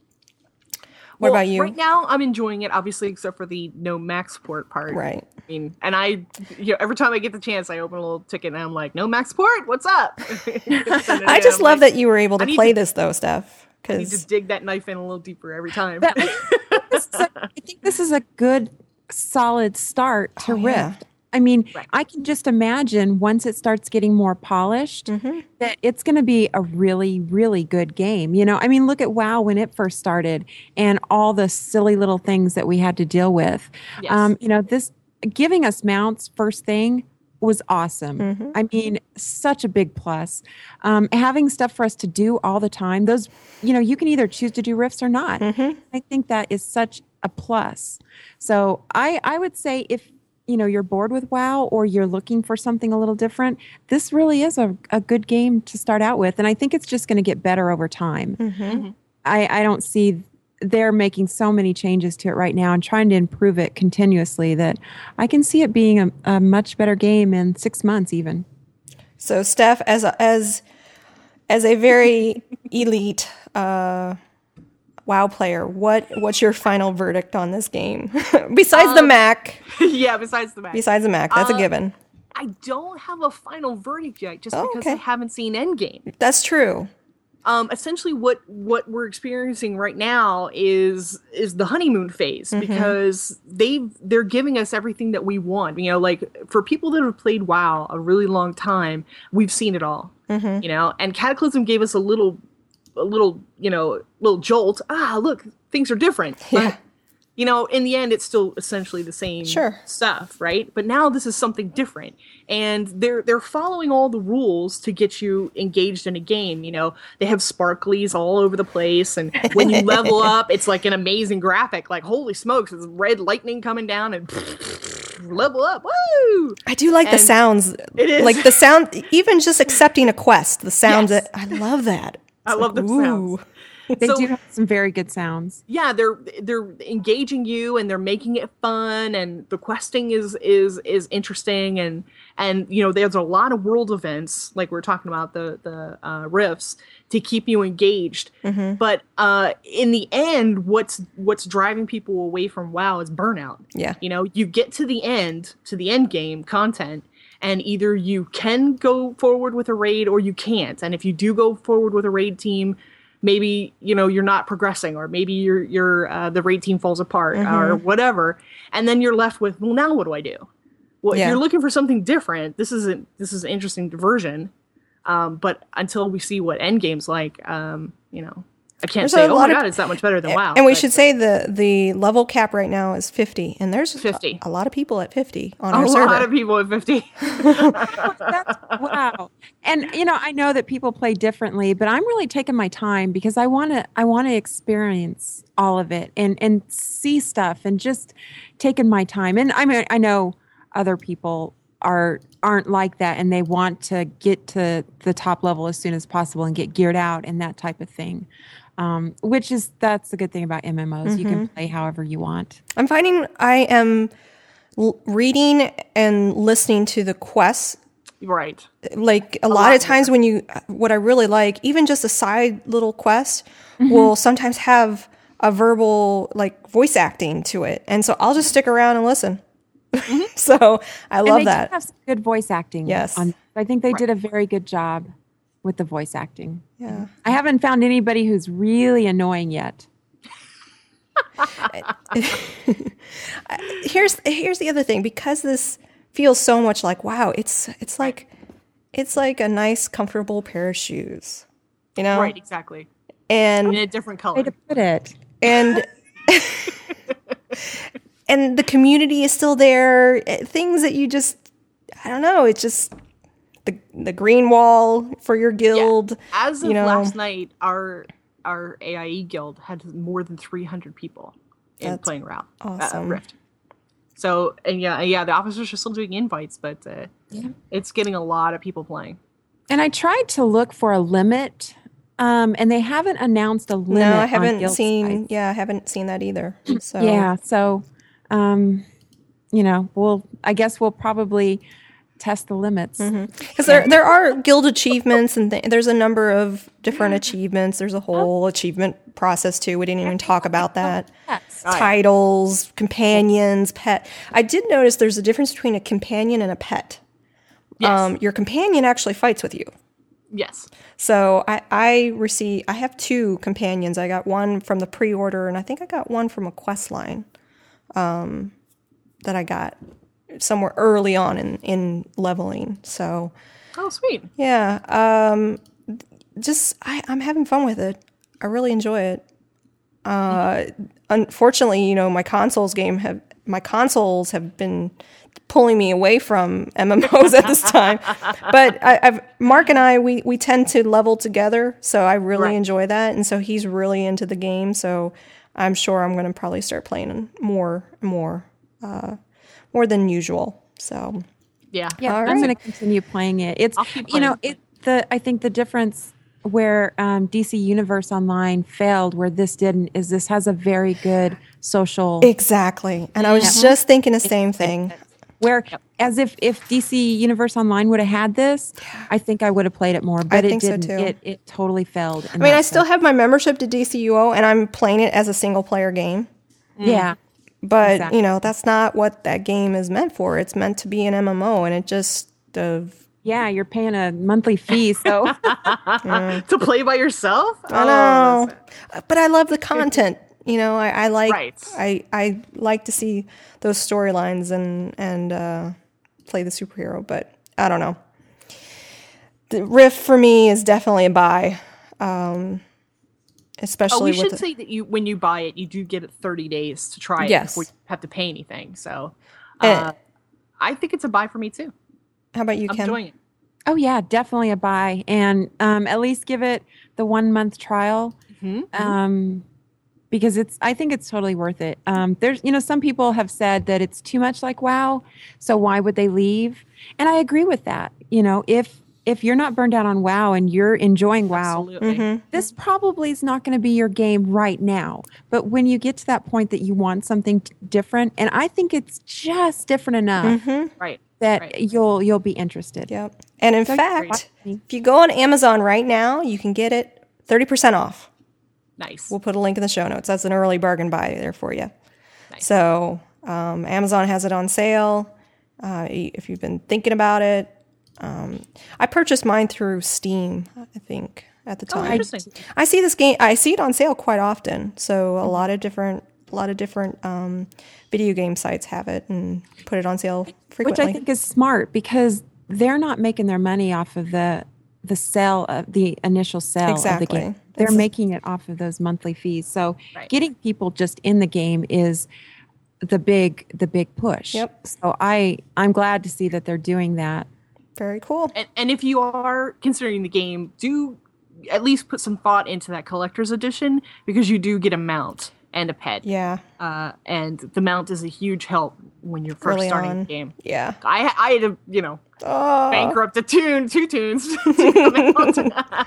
what Well, about you? Right now, I'm enjoying it, obviously, except for the no max support part. Right. I mean, and I, you know, every time I get the chance, I open a little ticket and I'm like, no max support? What's up? I just love that you were able to I need play to- this though, Steph. I need to Because dig that knife in a little deeper every time. But I think, this is a, I think this is a good, solid start to Oh, yeah. Rift. I mean, Right. I can just imagine once it starts getting more polished, Mm-hmm. that it's going to be a really, really good game. You know, I mean, look at WoW when it first started and all the silly little things that we had to deal with. Yes. Um, you know, this giving us mounts first thing was awesome. Mm-hmm. I mean, such a big plus. Um, having stuff for us to do all the time, those, you know, you can either choose to do rifts or not. Mm-hmm. I think that is such a plus. So I, I would say if, you know, you're bored with WoW or you're looking for something a little different, this really is a, a good game to start out with. And I think it's just going to get better over time. Mm-hmm. I, I don't see they're making so many changes to it right now and trying to improve it continuously that I can see it being a, a much better game in six months even. So, Steph, as a, as as a very elite uh, WoW player, what what's your final verdict on this game? Besides the Um, Mac, yeah, besides the max. besides the Mac, that's a Uh, given. I don't have a final verdict yet, just Oh, because okay. I haven't seen Endgame. That's true. Um, essentially, what what we're experiencing right now is is the honeymoon phase Mm-hmm. because they they're giving us everything that we want. You know, like for people that have played WoW a really long time, we've seen it all. Mm-hmm. You know, and Cataclysm gave us a little a little you know little jolt. Ah, look, things are different. Yeah. you know, in the end, it's still essentially the same Sure. stuff, right? But now this is something different, and they're they're following all the rules to get you engaged in a game. You know, they have sparklies all over the place, and when you level up, it's like an amazing graphic. Like, holy smokes, it's red lightning coming down and level up. Woo! I do like the And sounds. it is. Like the sound, even just accepting a quest, the sounds Yes. that I love that. I It's love like, the sounds. ooh. They So- do have some very good sounds. Yeah, they're they're engaging you and they're making it fun, and the questing is is is interesting, and and you know there's a lot of world events like we we're talking about the the uh, rifts to keep you engaged. But uh, in the end, what's what's driving people away from WoW is burnout. Yeah. You know, you get to the end to the end game content, and either you can go forward with a raid or you can't. And if you do go forward with a raid team, maybe you know you're not progressing, or maybe you're you're uh, the raid team falls apart or whatever, and then you're left with, well, now what do I do? Well, Yeah. if you're looking for something different, this isn't this is an interesting diversion. Um, but until we see what Endgame's like, um, you know, I can't There's say, a oh lot my of- god, it's that much better than WoW. And we but should say the the level cap right now is fifty, and there's fifty. A, a lot of people at fifty on a our server. lot of people at fifty. That's wow. And you know, I know that people play differently, but I'm really taking my time because I want to I want to experience all of it and and see stuff and just taking my time. And I mean, I know other people are aren't like that, and they want to get to the top level as soon as possible and get geared out and that type of thing. Um, which is that's the good thing about M M Os. You can play however you want. I'm finding I am l- reading and listening to the quests. Right. Like a, lot, lot of times when you, what I really like, even just a side little quest Mm-hmm. will sometimes have a verbal like voice acting to it, and so I'll just stick around and listen. So I And love they that. do have some good voice acting. Yes. on- I think they did a very good job with the voice acting. Yeah. I haven't found anybody who's really annoying yet. Here's here's the other thing, because this feels so much like WoW. It's it's like it's like a nice, comfortable pair of shoes, you know. Right, exactly. And In a different Way color. to put it. and and the community is still there. Eh, Things that you just, I don't know. It's just the the green wall for your guild. As of you know. last night, our our A I E guild had more than three hundred people in That's playing route awesome. uh, Rift. So and yeah, yeah, the officers are still doing invites, but uh, Yeah. it's getting a lot of people playing. And I tried to look for a limit, um, and they haven't announced a limit. No, I on haven't guild seen. size. Yeah, I haven't seen that either. So Yeah, so um, you know, we'll. I guess we'll probably test the limits. Because there there are guild achievements, and th- there's a number of different achievements. There's a whole achievement process too. We didn't even talk about that. Yes. yeah. Titles, companions, pet. I did notice there's a difference between a companion and a pet. Yes. Um, your companion actually fights with you. Yes. So I, I receive, I have two companions. I got one from the pre-order, and I think I got one from a quest line um, that I got somewhere early on in, in leveling. So Oh, sweet. yeah, um, just I, I'm having fun with it. I really enjoy it. Uh, unfortunately, you know, my consoles game have my consoles have been pulling me away from M M Os at this time. But I, I've Mark and I we we tend to level together, so I really Right. enjoy that, and so he's really into the game. So I'm sure I'm going to probably start playing more more uh, more than usual. So Yeah. Yeah, All I'm right. going to continue playing it. It's I'll keep you know playing. it the I think the difference where um, D C Universe Online failed, where this didn't, is this has a very good social. exactly, and I was just thinking the same thing. Where as if if D C Universe Online would have had this, I think I would have played it more. But I it think so, didn't. too. It it totally failed. I mean, I still have my membership to D C U O, and I'm playing it as a single player game. yeah. But Exactly. you know, that's not what that game is meant for. It's meant to be an M M O, and it just uh, Yeah, you're paying a monthly fee, so To play by yourself? Oh, I know. But I love the content. You know, I, I like Right. I I like to see those storylines and and uh, play the superhero. But I don't know. The Rift for me is definitely a buy. Um, especially Oh, we with should the- say that you when you buy it, you do get it thirty days to try it Yes. before you have to pay anything. So, And- uh, I think it's a buy for me too. How about you, I'm Kim? enjoying it. Oh yeah, definitely a buy, and um, at least give it the one month trial, Mhm. um, because it's. I think it's totally worth it. Um, there's, you know, some people have said that it's too much like WoW, so why would they leave? And I agree with that. You know, if if you're not burned out on WoW and you're enjoying WoW, Absolutely. Mm-hmm. this probably is not going to be your game right now. But when you get to that point that you want something t- different, and I think it's just different enough Mm-hmm. Right. that Right. you'll you'll be interested. Yep. And in So fact, great. if you go on Amazon right now, you can get it thirty percent off. Nice. We'll put a link in the show notes. That's an early bargain buy there for you. Nice. So um, Amazon has it on sale. Uh, if you've been thinking about it, um, I purchased mine through Steam, I think, at the Oh, time. interesting. I see this game. I see it on sale quite often. So a lot of different, a lot of different um, video game sites have it and put it on sale Which frequently. I think is smart because they're not making their money off of the the sale of the initial sale of Exactly. the game. They're This is- making it off of those monthly fees. So Right. getting people just in the game is the big the big push. Yep. So I I'm glad to see that they're doing that. Very cool. And, and if you are considering the game, do at least put some thought into that collector's edition because you do get a mount and a pet. Yeah. Uh, and the mount is a huge help when you're first Early starting on. the game. Yeah. I I had to, you know, Oh. bankrupt a tune, two tunes to get the mount.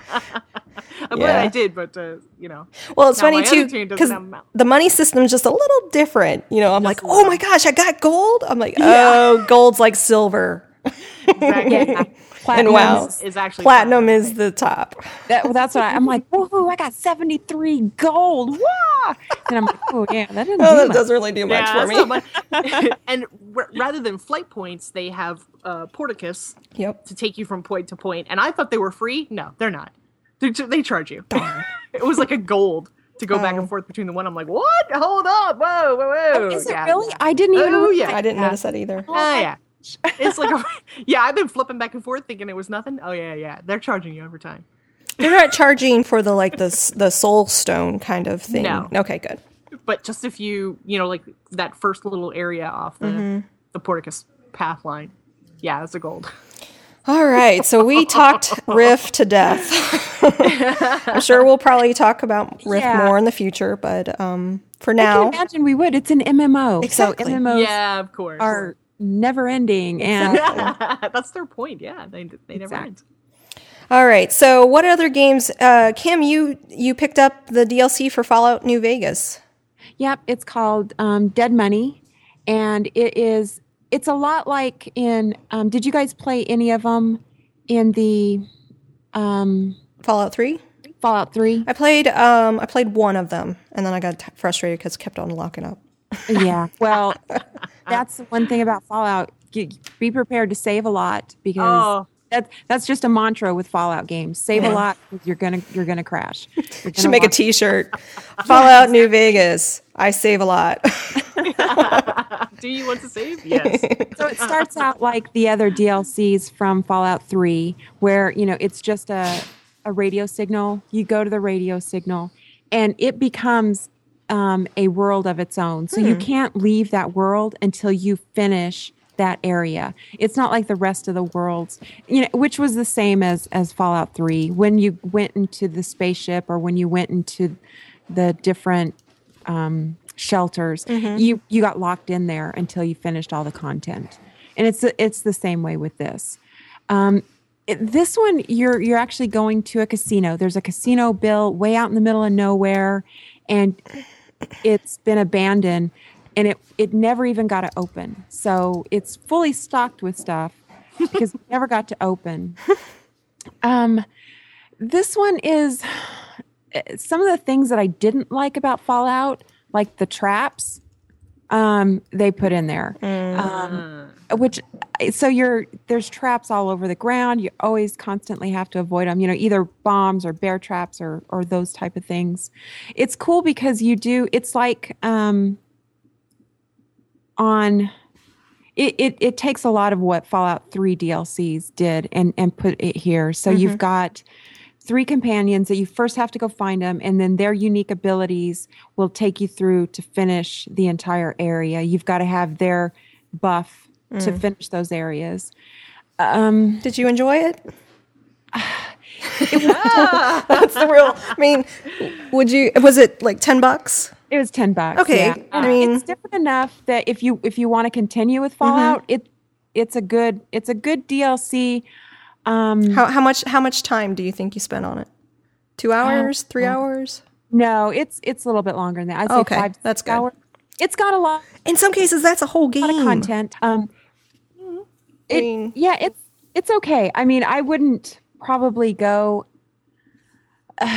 I'm glad Yeah. I did, but uh, you know. Well, it's Now funny my too other tune doesn't because have a mount. the money system is just a little different. You know, I'm like, a oh little. my gosh, I got gold. I'm like, oh, gold's like silver, Exactly. Yeah. and Platinum wow, is- is actually platinum platinum. is the top. That, well, that's what I, I'm like. Woohoo! I got seventy-three gold. Wow! And I'm like, oh yeah, that didn't Oh, do that much. doesn't really do much Yeah, for that's me. not much. And r- rather than flight points, they have uh, porticus Yep. to take you from point to point. And I thought they were free. No, they're not. They, they charge you. It was like a gold to go back Oh. and forth between the one. I'm like, what? Hold up. Whoa, whoa, whoa. Oh, is it Yeah. really? I didn't even. Oh, realize yeah. I didn't that. notice that either. Ah, yeah. It's like, a, yeah, I've been flipping back and forth thinking it was nothing. Oh, yeah, yeah. They're charging you every time. They're not charging for the like the s- the soul stone kind of thing. No. Okay, good. But just if you, you know, like that first little area off the, Mm-hmm. the porticus path line. Yeah, it's a gold. All right, so we talked Rift to death. I'm sure we'll probably talk about Rift Yeah. more in the future, but um, for I now, can imagine we would. It's an M M O. Exactly. So M M Os Yeah, of course. are never ending, and That's their point. Yeah, they they never Exactly. end. all right. So, what other games? Uh, Kim, you you picked up the D L C for Fallout New Vegas. yep, it's called um, Dead Money, and it is. It's a lot like in. Um, did you guys play any of them in the um, Fallout Three. Fallout Three? I played um, I played one of them, and then I got t- frustrated because it kept on locking up. Yeah. Well, that's one thing about Fallout. G- Be prepared to save a lot because Oh. that, that's just a mantra with Fallout games. Save Yeah. a lot. You're gonna you're gonna crash. You're Should gonna make a walk- T-shirt. Fallout New Vegas. I save a lot. Do you want to save? Yes. So it starts out like the other D L Cs from Fallout three, where you know it's just a a radio signal. You go to the radio signal, and it becomes um, a world of its own. So you can't leave that world until you finish that area. It's not like the rest of the worlds, you know, which was the same as as Fallout three. When you went into the spaceship or when you went into the different um, shelters, you you got locked in there until you finished all the content. And it's it's the same way with this. Um, it- this one, you're you're actually going to a casino. There's a casino built way out in the middle of nowhere, and it's been abandoned, and it it never even got to open. So it's fully stocked with stuff because it never got to open. Um, this one is some of the things that I didn't like about Fallout, like the traps, um, they put in there. Um, which so you're there's traps all over the ground. You always constantly have to avoid them. You know, either bombs or bear traps or or those type of things. It's cool because you do. It's like um, on. It, it it takes a lot of what Fallout three D L Cs did and and put it here. So you've got three companions that you first have to go find them, and then their unique abilities will take you through to finish the entire area. You've got to have their buff mm. to finish those areas. Um, Did you enjoy it? That's the real. I mean, would you? Was it like ten bucks? It was ten bucks. Okay, yeah. I mean, it's different enough that if you if you want to continue with Fallout, mm-hmm. it it's a good it's a good D L C. Um, how how much how much time do you think you spent on it? Two hours, uh, three hours? No, it's it's a little bit longer than that. I'd say okay, five. That's good. Hours. It's got a lot. In some cases, that's a whole game. A lot of content. Um, it, I mean, yeah, it's it's okay. I mean, I wouldn't probably go. Uh,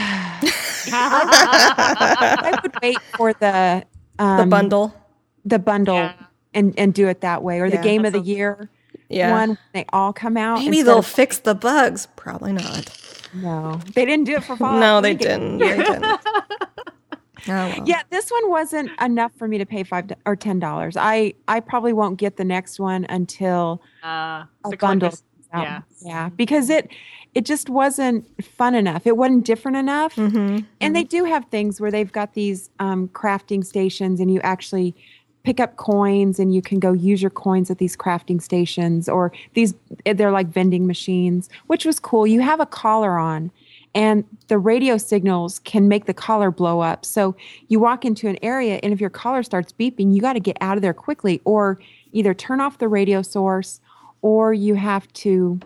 I would wait for the um, the bundle, the bundle, yeah. and and do it that way, or yeah, the game of the year. Yeah. One, when they all come out. Maybe they'll of, fix the bugs. Probably not. No, they didn't do it for Fallout. No, they didn't. They didn't. Oh, well. Yeah, this one wasn't enough for me to pay five or ten dollars. I I probably won't get the next one until uh, a bundle. Yeah, yeah, because it it just wasn't fun enough. It wasn't different enough. Mm-hmm. And mm-hmm. they do have things where they've got these um, crafting stations, and you actually pick up coins, and you can go use your coins at these crafting stations, or these they're like vending machines, which was cool. You have a collar on, and the radio signals can make the collar blow up. So you walk into an area, and if your collar starts beeping, you got to get out of there quickly, or either turn off the radio source, or you have to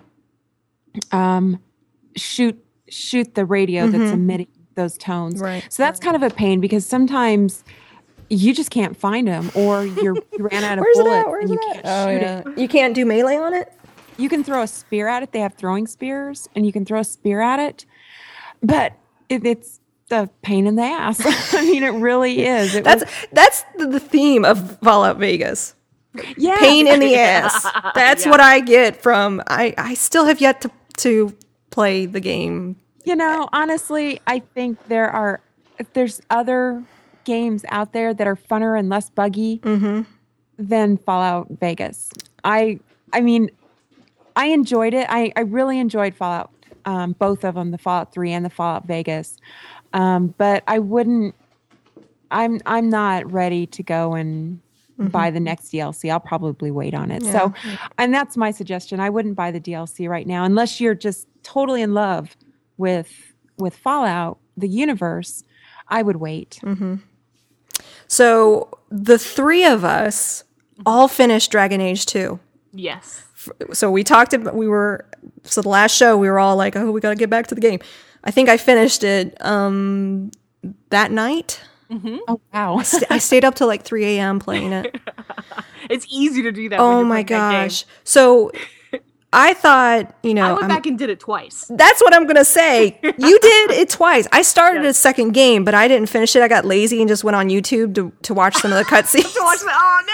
um, shoot shoot the radio mm-hmm. that's emitting those tones. Right. So that's kind of a pain, because sometimes you just can't find them, or you're, you ran out of Where's bullets it at? Where's and you it can't at? Oh, shoot yeah. it. You can't do melee on it? You can throw a spear at it. They have throwing spears, and you can throw a spear at it. But it, it's a pain in the ass. I mean, it really is. It that's was, that's the, the theme of Fallout Vegas. Yeah. Pain in the ass. That's yeah. what I get from. I, I still have yet to to play the game. You know, honestly, I think there are there's other games out there that are funner and less buggy mm-hmm. than Fallout Vegas. I I mean, I enjoyed it. I, I really enjoyed Fallout, um, both of them, the Fallout three and the Fallout Vegas. Um, but I wouldn't. I'm I'm not ready to go and mm-hmm. buy the next D L C. I'll probably wait on it. Yeah. So, and that's my suggestion. I wouldn't buy the D L C right now unless you're just totally in love with with Fallout, the universe. I would wait. Mm-hmm. So the three of us all finished Dragon Age two. Yes. So we talked about, we were, so the last show we were all like, oh, we got to get back to the game. I think I finished it um, that night. Mm-hmm. Oh, wow. I, st- I stayed up till like three a.m. playing it. It's easy to do that. Oh when you're my playing that gosh. So I thought, you know, I went I'm, back and did it twice. that's what I'm going to say. You did it twice. I started yes. a second game, but I didn't finish it. I got lazy and just went on YouTube to, to watch some of the cutscenes. to watch the, oh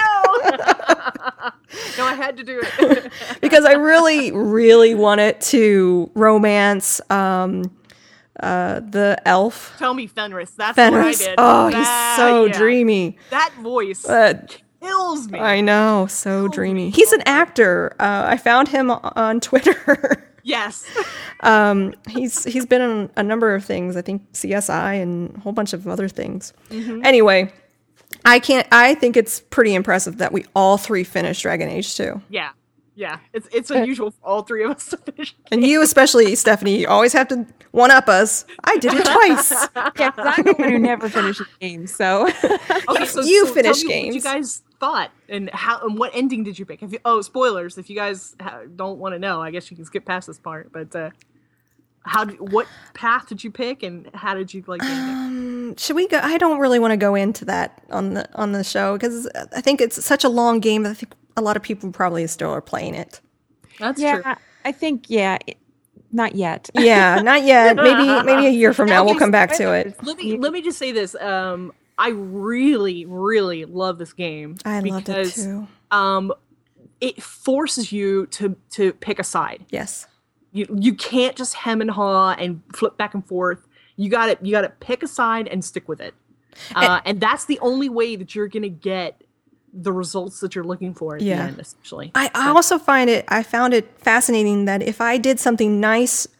no. No, I had to do it. Because I really, really wanted to romance um, uh, the elf. Tell me Fenris. That's Fenris. what I did. Oh, that, he's so yeah. dreamy. That voice Uh, kills me. I know, so Oh, dreamy. He's an actor. Uh, I found him on Twitter. Yes. um, he's he's been in a number of things. I think C S I and a whole bunch of other things. Mm-hmm. Anyway, I can't. I think it's pretty impressive that we all three finished Dragon Age two. Yeah. Yeah. It's it's unusual for all three of us to finish. And you especially, Stephanie, you always have to one-up us. I did it twice. Yeah, because I'm the one who never finishes games. So, Okay, so You so finish tell me games. What you guys thought, and how, and what ending did you pick? If you, oh, spoilers! If you guys ha- don't want to know, I guess you can skip past this part. But uh, how? Did, what path did you pick, and how did you like the ending? Um, should we go? I don't really want to go into that on the on the show because I think it's such a long game that I think a lot of people probably still are playing it. That's yeah, true. I think, yeah, it, not yet. Yeah, not yet. Maybe maybe a year from now we'll Okay, come back to it. Let me let me just say this. Um, I really, really love this game. I loved it because, too. Um, it forces you to to pick a side. Yes. You you can't just hem and haw and flip back and forth. You got to you got to pick a side and stick with it. Uh, and, and that's the only way that you're gonna get the results that you're looking for at Yeah. the end, essentially. I, I also find it, I found it fascinating that if I did something nice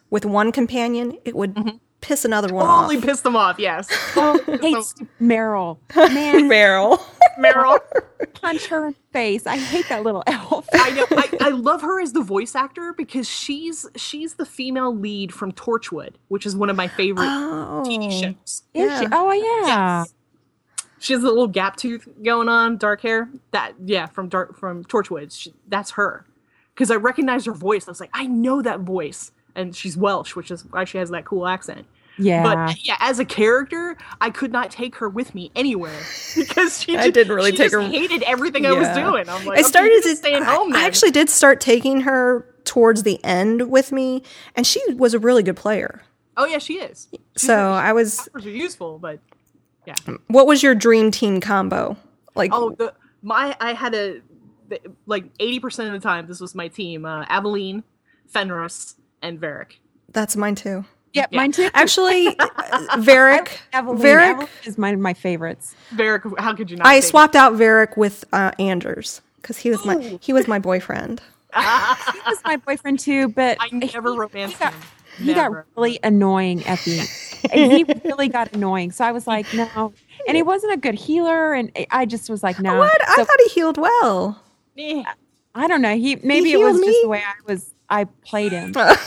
with one companion, it would piss another one Only off. pissed them off. Yes. Oh, hate stupid Meryl. Man, Meryl. Meryl. punch her in the face. I hate that little elf. I know. I, I love her as the voice actor because she's she's the female lead from Torchwood, which is one of my favorite Oh. T V shows. Is she? Oh, yeah. Yes. She has a little gap tooth going on, dark hair. That yeah, from dark from Torchwood. She, that's her. Because I recognized her voice. I was like, I know that voice, and she's Welsh, which is why she has that cool accent. Yeah. But yeah, as a character, I could not take her with me anywhere because she I just, didn't really she take just her- hated everything I was Yeah. doing. I'm like, I okay, started you to just staying I- home. I then. actually did start taking her towards the end with me, and she was a really good player. Oh yeah, she is. She's So I was. are useful, but yeah. What was your dream team combo? Like, Oh, the my I had a the- like eighty percent of the time this was my team: uh, Aveline, Fenris, and Varric. that's mine too. Yep, mine too. Actually, uh, Varric, Evelyn, Varric, Evelyn is my, my favorites. Varric, how could you not? I take swapped out Varric with uh, Anders because he was my Ooh. he was my boyfriend. He was my boyfriend too, but I never he, romanced he got, him. he Never. got really annoying at the end. He really got annoying. So I was like, no. And he wasn't a good healer, and I just was like, no. What? I So, thought he healed well. Eh. I don't know. He maybe it healed was just me? the way I was. I played him. It-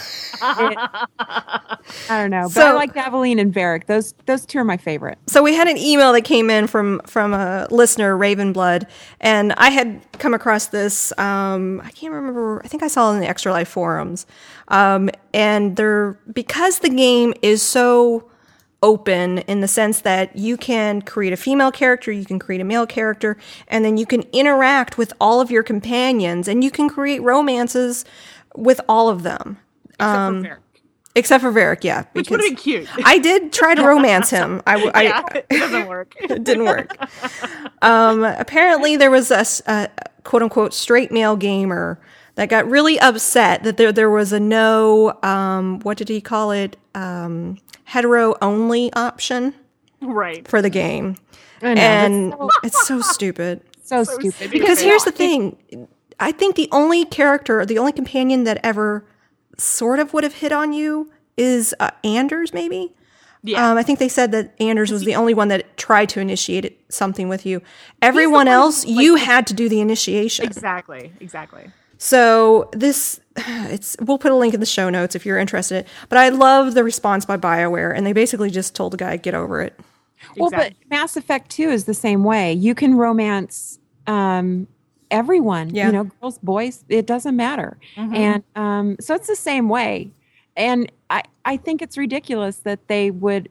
I don't know, but I So- like Aveline and Varric. Those those two are my favorite. So we had an email that came in from from a listener, Ravenblood, and I had come across this. Um, I can't remember. I think I saw it in the Extra Life forums, um, and they're because the game is so open in the sense that you can create a female character, you can create a male character, and then you can interact with all of your companions, and you can create romances with all of them, Except um, for Varric, except for Varric. Yeah, which would have been cute. I did try to romance him. I, w- I- yeah, it doesn't work. it didn't work. Um, apparently, there was a, s- a quote unquote straight male gamer that got really upset that there there was a no um, what did he call it um, hetero only option Right. for the game, I know, and that's so, it's so stupid. so so stupid. stupid. Because Yeah. here's the thing, I think the only character, the only companion that ever sort of would have hit on you is uh, Anders, maybe. Yeah. Um, I think they said that Anders was the only one that tried to initiate it- something with you. Everyone one else, who, like- you had to do the initiation. Exactly. Exactly. So this, it's we'll put a link in the show notes if you're interested. But I love the response by BioWare, and they basically just told the guy, "Get over it." Well, Exactly. but Mass Effect two is the same way. You can romance um, everyone. Yeah. You know, girls, boys, it doesn't matter. And um, so it's the same way. And I, I think it's ridiculous that they would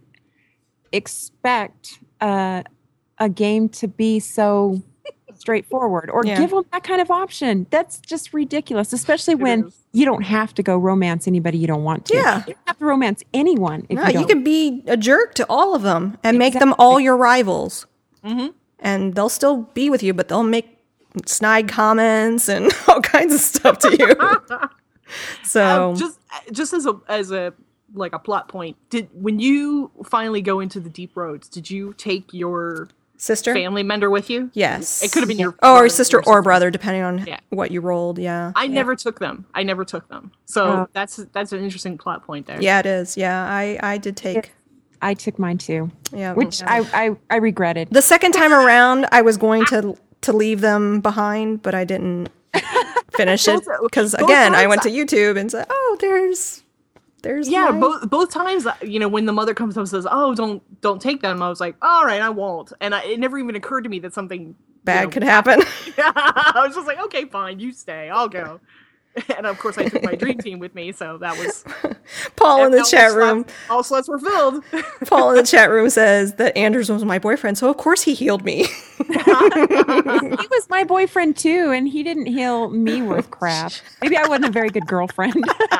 expect uh, a game to be so straightforward or Yeah. give them that kind of option. That's just ridiculous, especially when is. you don't have to go romance anybody you don't want to. Yeah. You don't have to romance anyone if No, you you don't. can be a jerk to all of them and make them all your rivals, mm-hmm. and they'll still be with you, but they'll make snide comments and all kinds of stuff to you. So Um, just just as a as a like a plot point, did when you finally go into the deep roads, did you take your sister, family member with you? yes, It could have been your oh, or brother sister or something. brother, depending on Yeah. what you rolled. Yeah, I never took them. I never took them. So Oh. that's that's an interesting plot point there. yeah, it is. Yeah, I I did take. I took mine too, Yeah, which I, I, I regretted. the second time around, I was going to to leave them behind, but I didn't finish it Both- because both again, I times went to I- YouTube and said, "Oh, there's, there's Yeah, my- both both times, uh, you know, when the mother comes up and says, "Oh, don't don't take them," I was like, "All right, I won't," and I, it never even occurred to me that something bad you know, could happen." I was just like, "Okay, fine, you stay, I'll go." And of course, I took my dream team with me, so that was Paul in the all chat slots- room. All slots were filled. Paul in the chat room says that Anders was my boyfriend, so of course he healed me. He was my boyfriend too, and he didn't heal me worth crap. Maybe I wasn't a very good girlfriend.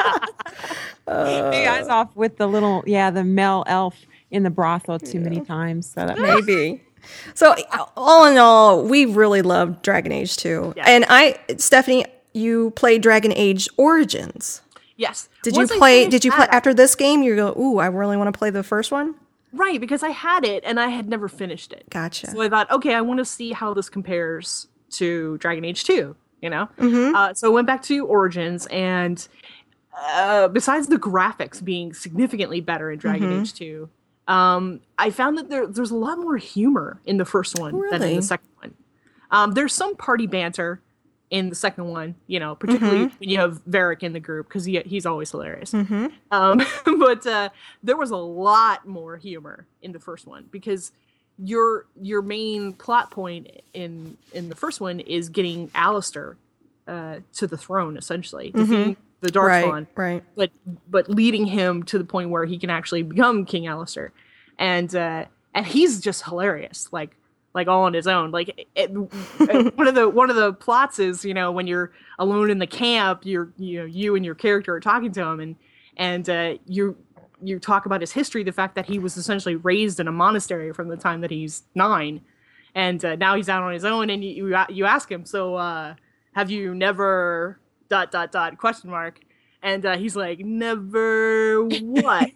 Maybe I was off with the little, yeah, the male elf in the brothel too many times. So that Maybe. So all in all, we really loved Dragon Age two. Yeah. And I, Stephanie, you played Dragon Age Origins. Yes. Did Once you I play? finished Did you play that, after this game? You go, ooh, I really want to play the first one. Right, because I had it and I had never finished it. Gotcha. So I thought, okay, I want to see how this compares to Dragon Age two, you know? Mm-hmm. Uh, so I went back to Origins and uh, besides the graphics being significantly better in Dragon Mm-hmm. Age two, um, I found that there, there's a lot more humor in the first one than in Really? the second one. Um, there's some party banter in the second one, you know, particularly Mm-hmm. when you have Varric in the group, because he, he's always hilarious. Mm-hmm. Um, but uh, there was a lot more humor in the first one, because your your main plot point in in the first one is getting Alistair uh, to the throne, essentially, defeating the Darkspawn, Right, right. but but leading him to the point where he can actually become King Alistair, and uh, and he's just hilarious, like like all on his own. Like it, it- one of the one of the plots is, you know, when you're alone in the camp, you're you know you and your character are talking to him, and and uh, you you talk about his history, the fact that he was essentially raised in a monastery from the time that he's nine, and uh, now he's out on his own, and you you, you ask him, so uh, have you never dot dot dot question mark, and uh, he's like, never what?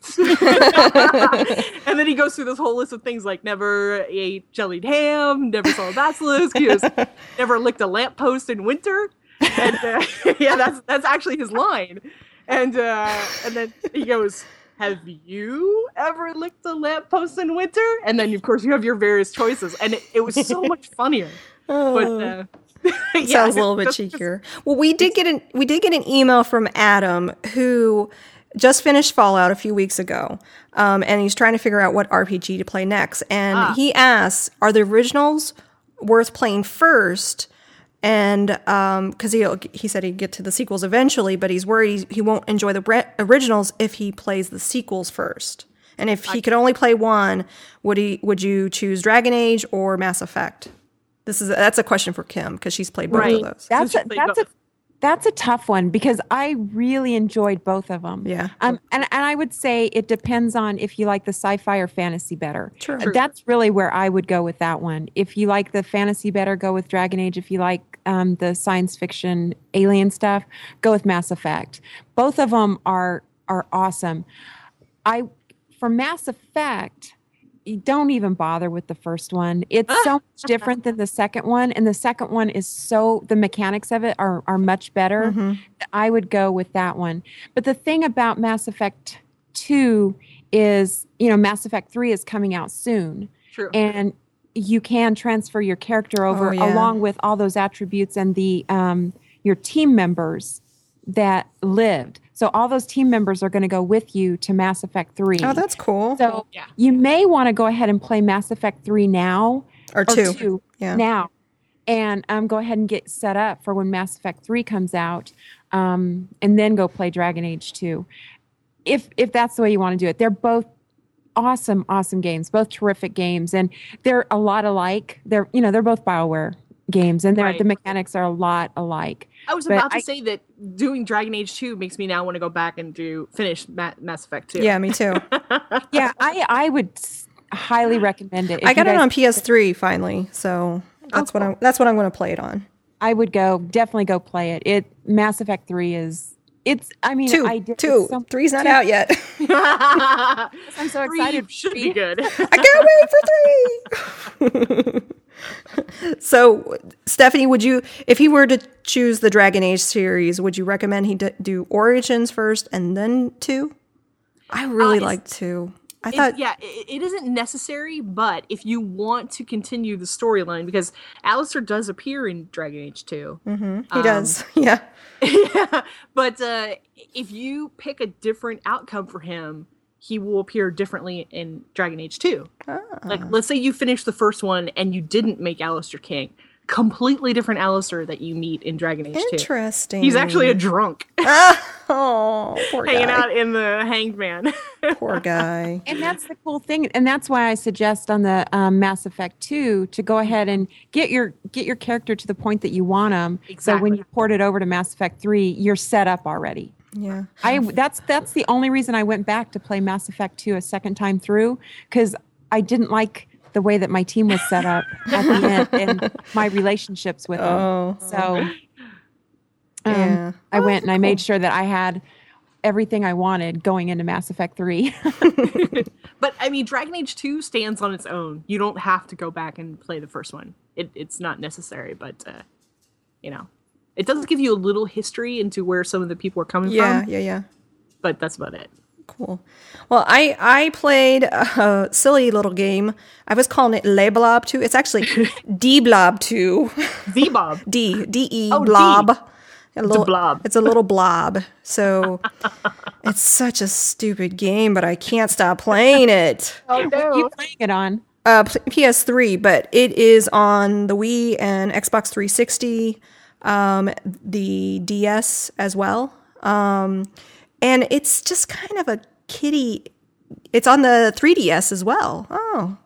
And then he goes through this whole list of things, like never ate jellied ham, never saw a basilisk, he was never licked a lamppost in winter, and uh, yeah, that's that's actually his line, and uh, and then he goes, have you ever licked a lamppost in winter? And then, of course, you have your various choices. And it, it was so much funnier. But, uh, yeah, Sounds a little bit just- just- cheekier. Well, we did get an we did get an email from Adam who just finished Fallout a few weeks ago, um, and he's trying to figure out what R P G to play next. And Ah. he asks, "Are the originals worth playing first?" And because he he said he'd get to the sequels eventually, but he's worried he, he won't enjoy the bre- originals if he plays the sequels first. And if he could only play one, would he would you choose Dragon Age or Mass Effect? This is that's a question for Kim because she's played both Right. of those. That's Since a, you played that's a both. that's a tough one because I really enjoyed both of them. Yeah. Um, and and I would say it depends on if you like the sci-fi or fantasy better. True. Uh, That's really where I would go with that one. If you like the fantasy better, go with Dragon Age. If you like um, the science fiction alien stuff, go with Mass Effect. Both of them are are awesome. I for Mass Effect, you don't even bother with the first one. It's so much different than the second one, and the second one is so the mechanics of it are are much better. I would go with that one. But the thing about Mass Effect two is, you know, Mass Effect three is coming out soon, True. and you can transfer your character over Oh, yeah. along with all those attributes and the um, your team members that lived. So all those team members are going to go with you to Mass Effect three. Oh, that's cool. So Yeah. you may want to go ahead and play Mass Effect three now or or two. two, Yeah. now, and um, go ahead and get set up for when Mass Effect three comes out, um, and then go play Dragon Age two, if if that's the way you want to do it. They're both awesome, awesome games, both terrific games, and they're a lot alike. They're you know they're both BioWare games, and they're, Right. the mechanics are a lot alike. I was But about to I- say that doing Dragon Age two makes me now want to go back and do finish Ma- Mass Effect two. Yeah, me too. Yeah, I I would s- highly recommend it. If I got you it guys- on P S three finally, so that's what I'm that's what I'm going to play it on. I would go definitely go play it. It Mass Effect three is it's I mean Two, I did two, it's so- three's not out yet. I'm so Three excited. should for be three. good. I can't wait for three. So, Stephanie, would you, if he were to choose the Dragon Age series, would you recommend he d- do Origins first and then two? I really it's- like two. I It- thought, yeah, it, it isn't necessary, but if you want to continue the storyline, because Alistair does appear in Dragon Age two. he does. Yeah. Yeah, but uh, if you pick a different outcome for him, he will appear differently in Dragon Age two. Like, let's say you finish the first one and you didn't make Alistair king. Completely different Alistair that you meet in Dragon Age two. Interesting. He's actually a drunk oh, poor hanging guy. out in the Hanged Man. Poor guy. And that's the cool thing, and that's why I suggest on the um, Mass Effect two to go ahead and get your get your character to the point that you want them. So when Exactly. you port it over to Mass Effect three, you're set up already. Yeah. I that's that's the only reason I went back to play Mass Effect two a second time through, because I didn't like the way that my team was set up at the end and my relationships with them. Oh. So um, Yeah. I went and I made sure that I had everything I wanted going into Mass Effect three. But I mean, Dragon Age two stands on its own. You don't have to go back and play the first one. It, it's not necessary, but uh, you know, it does give you a little history into where some of the people are coming Yeah. from. Yeah. Yeah. but that's about it. Cool. Well, I I played a silly little game. I was calling it Le Blob two. It's actually D Blob two. Z Bob. D D E Oh, D. blob. A little, blob. It's a little blob. So it's such a stupid game, but I can't stop playing it. Oh What are you playing it on? Uh, P S three, but it is on the Wii and Xbox three sixty, um, the D S as well. Um, and it's just kind of a kiddie. It's on the three D S as well. Oh.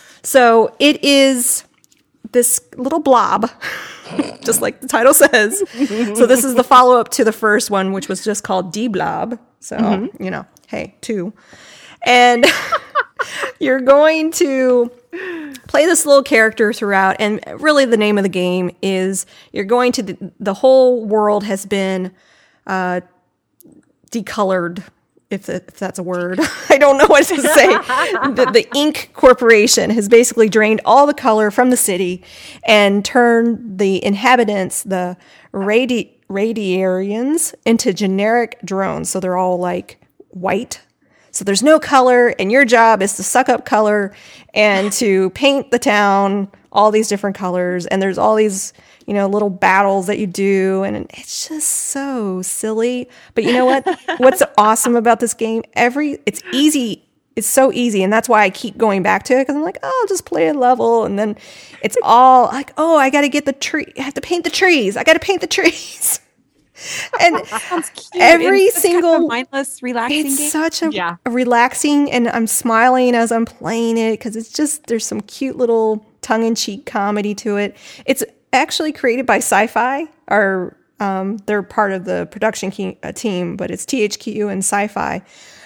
So it is this little blob, just like the title says. So this is the follow-up to the first one, which was just called D-Blob. So, mm-hmm. you know, hey, two. And you're going to play this little character throughout. And really the name of the game is you're going to, the, the whole world has been uh, decolored, if, the, if that's a word. I don't know what to say. the, the Ink Corporation has basically drained all the color from the city and turned the inhabitants, the radi- radiarians, into generic drones. So they're all like white. So there's no color, and your job is to suck up color and to paint the town all these different colors. And there's all these, you know, little battles that you do, and it's just so silly. But you know what? What's awesome about this game? Every it's easy. It's so easy, and that's why I keep going back to it, because I'm like, oh, I'll just play a level, and then it's all like, oh, I got to get the tree. I have to paint the trees. I got to paint the trees. And every It's single kind of a mindless, relaxing it's game. such a, Yeah. a relaxing, and I'm smiling as I'm playing it because it's just there's some cute little tongue-in-cheek comedy to it. It's actually created by Sci-Fi, or um, they're part of the production key, uh, team, but it's T H Q and Sci-Fi.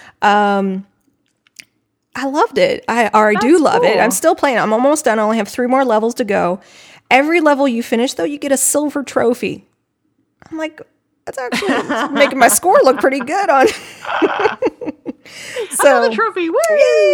Um, I loved it. I or I do That's love it. cool. I'm still playing. I'm almost done. I only have three more levels to go. Every level you finish, though, you get a silver trophy. I'm like, that's actually it's making my score look pretty good on. So, Another trophy. Woo!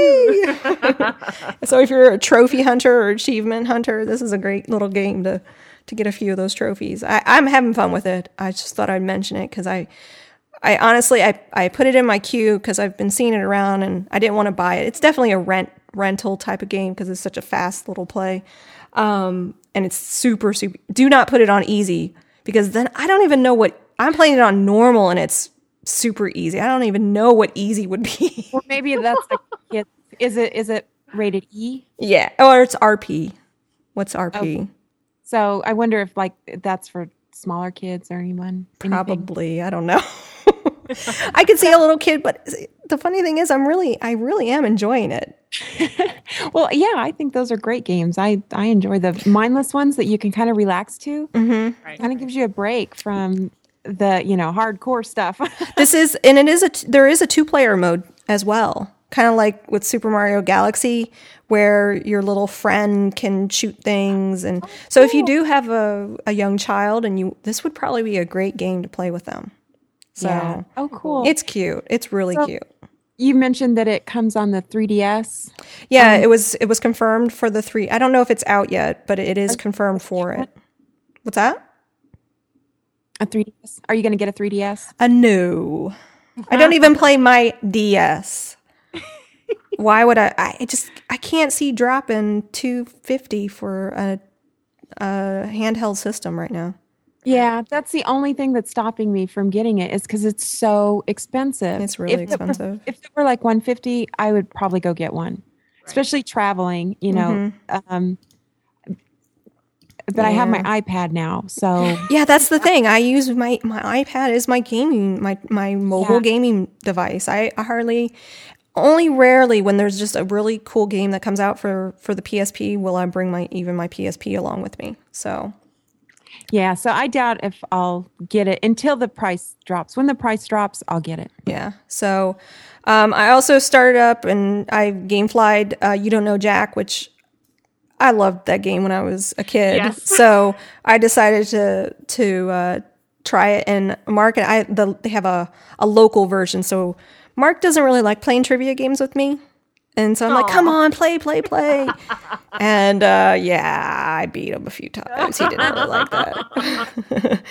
yay! So if you're a trophy hunter or achievement hunter, this is a great little game to to get a few of those trophies. I, I'm having fun with it. I just thought I'd mention it because I, I honestly I, I put it in my queue because I've been seeing it around and I didn't want to buy it. It's definitely a rent rental type of game because it's such a fast little play, um, and it's super super. Do not put it on easy because then I don't even know what I'm playing it on normal and it's super easy. I don't even know what easy would be. Or maybe that's like, it, is it is it rated E? Yeah, or it's R P. What's R P? Oh. So I wonder if like that's for smaller kids or anyone. anything. Probably. I don't know. I could see a little kid, but the funny thing is, I'm really, I really am enjoying it. Well, yeah, I think those are great games. I I enjoy the mindless ones that you can kind of relax to. Mm-hmm. Right. Kind of gives you a break from the you know hardcore stuff. This is, and it is a, there is a two player mode as well. Kind of like with Super Mario Galaxy, where your little friend can shoot things. And so if you do have a, a young child and you, this would probably be a great game to play with them. So Yeah. Oh, cool. it's cute. It's really So- cute. You mentioned that it comes on the three D S. Yeah, it was, it was confirmed for the three. I don't know if it's out yet, but it is confirmed for it. What's that? A three D S. Are you going to get a three D S? A no. I don't even play my D S. Why would I? I just I can't see dropping two fifty for a, a handheld system right now. Yeah, that's the only thing that's stopping me from getting it is because it's so expensive. It's really If it were- expensive. if it were like one fifty, I would probably go get one, especially traveling. You know, um, but I have my iPad now, so Yeah, that's the thing. I use my my iPad as my gaming my my mobile Yeah. gaming device. I, I hardly only rarely when there's just a really cool game that comes out for for the P S P will I bring my even my P S P along with me. So yeah. So I doubt if I'll get it until the price drops. When the price drops, I'll get it. yeah. So um, I also started up and I gameflied uh, You Don't Know Jack, which I loved that game when I was a kid. Yes. So I decided to to uh, try it. And Mark and I, the, they have a, a local version. So Mark doesn't really like playing trivia games with me. And so I'm like, come on, play, play, play. And uh, yeah, I beat him a few times. He didn't really like that.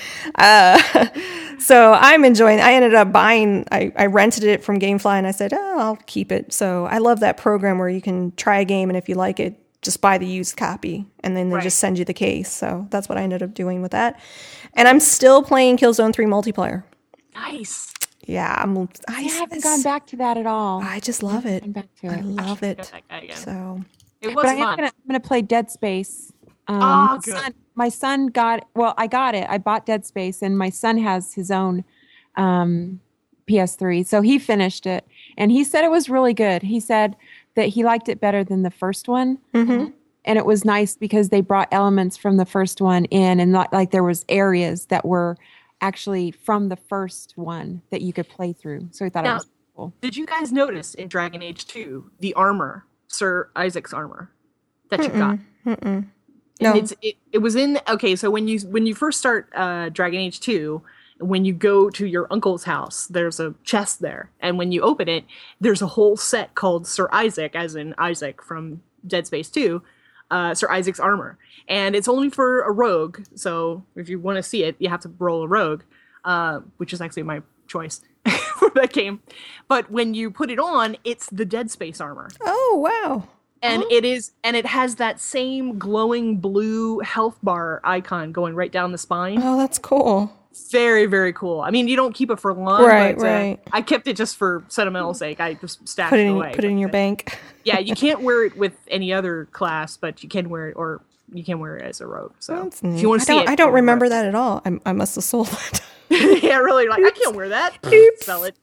uh, so I'm enjoying I ended up buying, I, I rented it from Gamefly and I said, oh, I'll keep it. So I love that program where you can try a game and if you like it, just buy the used copy and then they Right. just send you the case. So that's what I ended up doing with that. And I'm still playing Killzone three multiplayer. Nice. Yeah, I'm, I, I haven't gone back to that at all. I just love it. Gone back to I it. love Get it. that guy again. So It was But I am fun. gonna, I'm gonna play Dead Space. Um, Ah, my good. son, my son got well. I got it. I bought Dead Space, and my son has his own um, P S three, so he finished it, and he said it was really good. He said that he liked it better than the first one, mhm. and it was nice because they brought elements from the first one in, and like, like there was areas that were actually from the first one that you could play through. So he thought Now- it was cool. Did you guys notice in Dragon Age two the armor, Sir Isaac's armor that you got? Mm-mm. And No. it's it, it was in okay, so when you when you first start uh Dragon Age two, when you go to your uncle's house, there's a chest there. And when you open it, there's a whole set called Sir Isaac, as in Isaac from Dead Space two, uh, Sir Isaac's armor. And it's only for a rogue, so if you want to see it, you have to roll a rogue, uh, which is actually my choice for that game. But when you put it on, it's the Dead Space armor. Oh, wow. And it is, and it has that same glowing blue health bar icon going right down the spine. Oh, that's cool. Very, very cool. I mean, you don't keep it for long, Right, but uh, right. I kept it just for sentimental sake. I just stashed Put it it in, away. put it in But, your uh, bank. Yeah, you can't wear it with any other class, but you can wear it, or you can wear it as a rogue. So That's if neat. you want I to see don't, it, I don't go for remember it. that at all. I, I must have sold it. Yeah, really. Like I can't wear that. Sell it.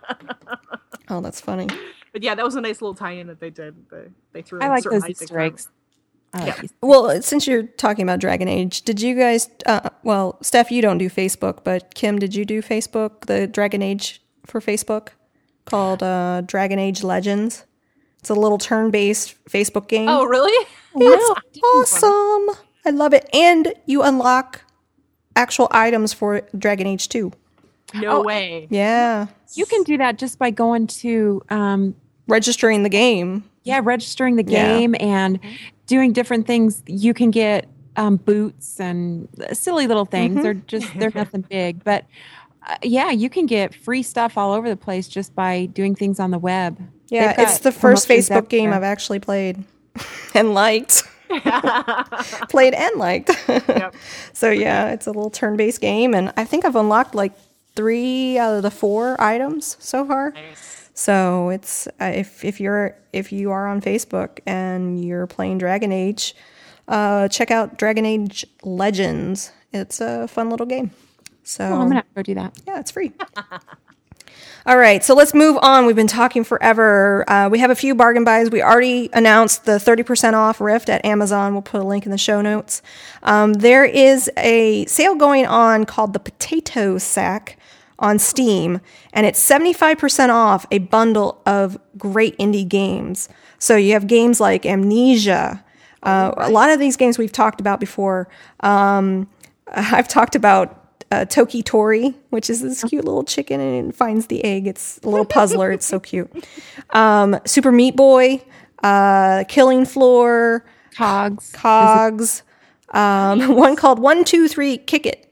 Oh, that's funny. But yeah, that was a nice little tie-in that they did. They, they threw. I in like Sir those Isaac Easter from- eggs. I like Yeah. Easter- Well, since you're talking about Dragon Age, did you guys, uh, well, Steph, you don't do Facebook, but Kim, did you do Facebook, the Dragon Age for Facebook called uh, Dragon Age Legends? It's a little turn-based Facebook game. Oh, really? It's awesome. I love it. And you unlock actual items for Dragon Age two. No way. Yeah. You can do that just by going to um, Registering the game. yeah, registering the Yeah. game and doing different things. You can get um, boots and silly little things. Mm-hmm. They're just they're nothing big, but uh, yeah, you can get free stuff all over the place just by doing things on the web. Yeah, They've got it's the first promotions Facebook game everywhere. I've actually played and liked. Played and liked. Yep. So yeah, it's a little turn-based game, and I think I've unlocked like three out of the four items so far. Nice. So it's uh, if if you're if you are on Facebook and you're playing Dragon Age, uh, check out Dragon Age Legends. It's a fun little game. So Oh, I'm gonna have to go do that. yeah, it's free. All right, so let's move on. We've been talking forever. Uh, we have a few bargain buys. We already announced the thirty percent off Rift at Amazon. We'll put a link in the show notes. Um, there is a sale going on called the Potato Sack on Steam, and it's seventy-five percent off a bundle of great indie games. So you have games like Amnesia. Uh, a lot of these games we've talked about before. Um, I've talked about uh, Toki Tori, which is this cute little chicken and it finds the egg. It's a little puzzler. It's so cute. Um, Super Meat Boy, uh, Killing Floor, Cogs. Cogs, um, one called One, Two, Three, Kick It.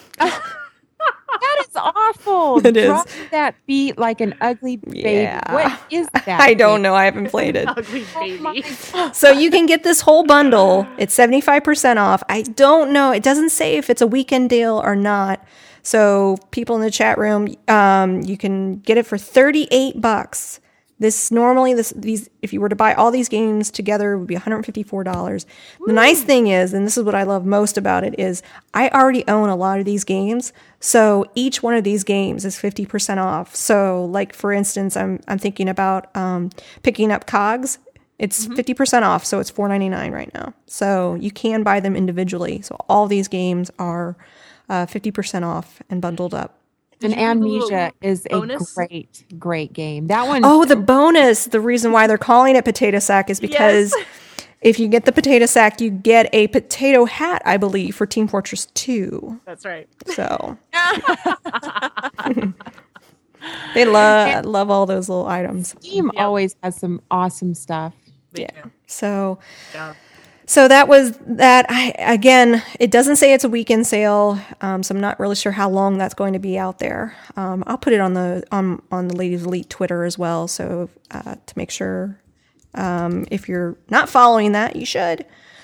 That is awful. It is. Drop that beat like an ugly baby. Yeah. What is that? I don't game? know. I haven't played it. Ugly baby. So you can get this whole bundle. It's seventy-five percent off. I don't know. It doesn't say if it's a weekend deal or not. So people in the chat room, um, you can get it for thirty-eight bucks. This normally, this these if you were to buy all these games together, it would be one hundred fifty-four dollars. The nice thing is, and this is what I love most about it, is I already own a lot of these games. So each one of these games is fifty percent off. So like for instance, I'm I'm thinking about um, picking up Cogs. It's fifty percent off, so it's four ninety-nine right now. So you can buy them individually. So all these games are uh, fifty percent off and bundled up. And Did you do the little Amnesia is a bonus? great, great game. That one. Oh, the bonus. The reason why they're calling it Potato Sack is because if you get the Potato Sack, you get a potato hat, I believe, for Team Fortress two. That's right. So. They love love all those little items. Steam always has some awesome stuff. Yeah. So Yeah. so that was that. I again, it doesn't say it's a weekend sale, um, so I'm not really sure how long that's going to be out there. Um, I'll put it on the on on the Ladies Elite Twitter as well, so uh, to make sure. Um, if you're not following that, you should.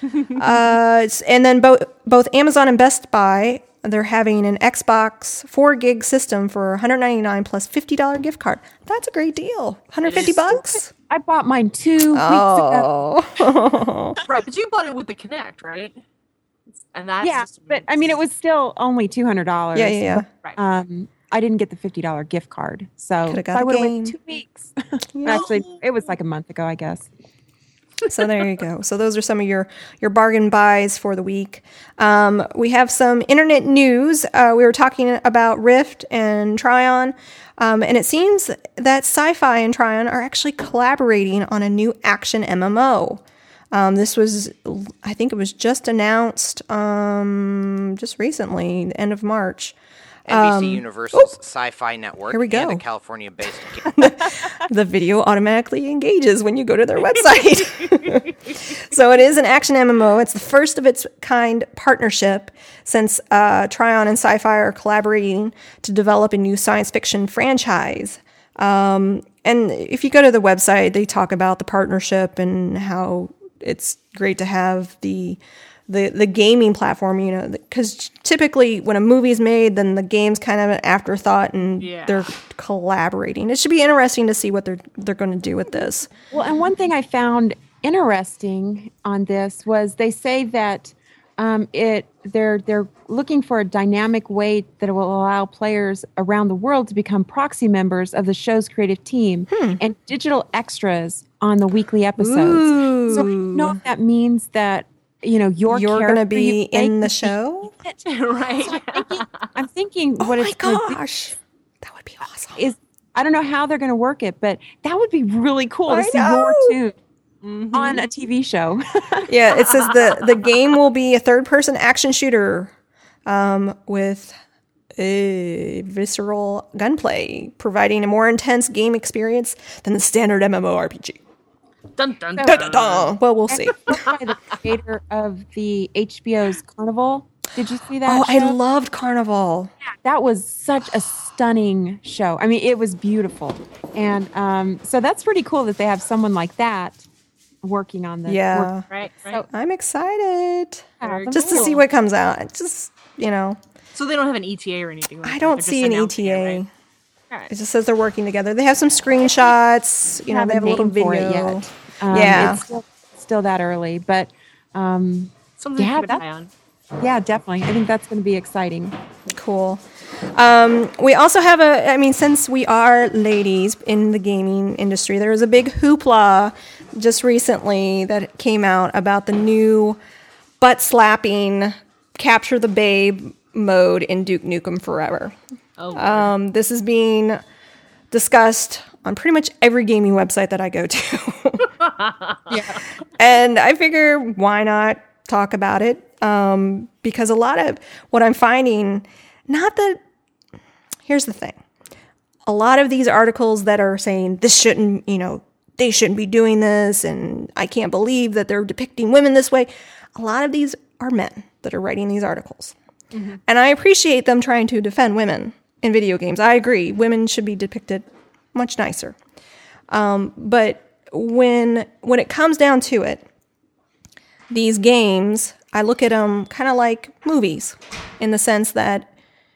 uh, it's, and then both both Amazon and Best Buy, they're having an Xbox four gig system for one hundred ninety-nine plus fifty dollars gift card. That's a great deal. one hundred fifty bucks. I bought mine two weeks ago. Oh, Right, but you bought it with the Connect, right? And that's Yeah, just- but I mean, it was still only two hundred dollars. yeah, yeah, yeah. right. Um, I didn't get the fifty dollars gift card, so Coulda got so I a would have game. waited two weeks. Actually, it was like a month ago, I guess. So there you go. So those are some of your your bargain buys for the week. Um, we have some internet news. Uh, we were talking about Rift and Tryon, um, and it seems that Sci-Fi and Tryon are actually collaborating on a new action M M O. Um, this was, I think it was just announced um, just recently, the end of March. N B C Universal's Sci-Fi Network here we go. and a California-based The video automatically engages when you go to their website. So it is an action M M O. It's the first of its kind partnership since uh, Tryon and Sci-Fi are collaborating to develop a new science fiction franchise. Um, and if you go to the website, they talk about the partnership and how it's great to have the the the gaming platform, you know, because typically when a movie's made, then the game's kind of an afterthought, and Yeah. they're collaborating. It should be interesting to see what they're they're going to do with this. Well, and one thing I found interesting on this was they say that um, it they're they're looking for a dynamic way that will allow players around the world to become proxy members of the show's creative team and digital extras on the weekly episodes. So I don't know if that means that you know your You're going to be in the show. right. I'm thinking Oh what my it's gonna do gosh, that would be awesome. is I don't know how they're going to work it, but that would be really cool to I see know. your tune on a T V show. Yeah, it says the the game will be a third person action shooter um, with a visceral gunplay, providing a more intense game experience than the standard MMORPG. Dun, dun, Dun, dun. dun, dun. Well, we'll see. By the creator of the H B O's Carnival. Did you see that? Oh, I show? loved Carnival. That was such a stunning show. I mean, it was beautiful, and um, so that's pretty cool that they have someone like that working on this. Yeah, work- Right, right. So, I'm excited yeah, just to cool. see what comes out. It's just, you know, So they don't have an E T A or anything like I that. don't They're just see an announcing it, E T A. right? Alright. It just says they're working together. They have some screenshots. You know, have they a have a little name for it video. yet. Um, Yeah. it's still, still that early, but um, Something Yeah, to keep an that- eye on. yeah, definitely. I think that's going to be exciting. Cool. Um, we also have a, I mean, since we are ladies in the gaming industry, there was a big hoopla just recently that came out about the new butt slapping, capture the babe mode in Duke Nukem Forever. Oh, Um, this is being discussed on pretty much every gaming website that I go to. And I figure, why not talk about it? Um, because a lot of what I'm finding, not that, here's the thing. A lot of these articles that are saying this shouldn't, you know, they shouldn't be doing this, and I can't believe that they're depicting women this way. A lot of these are men that are writing these articles. And I appreciate them trying to defend women in video games. I agree. Women should be depicted much nicer. Um, but when when it comes down to it, these games, I look at them kind of like movies in the sense that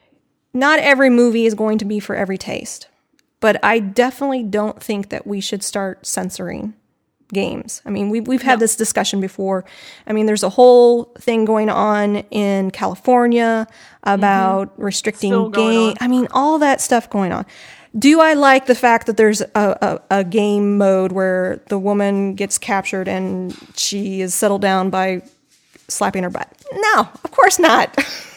not every movie is going to be for every taste. But I definitely don't think that we should start censoring games. I mean, we, we've had this discussion before. I mean, there's a whole thing going on in California about restricting Still going game. on. I mean, all that stuff going on. Do I like the fact that there's a, a, a game mode where the woman gets captured and she is settled down by slapping her butt? No, of course not.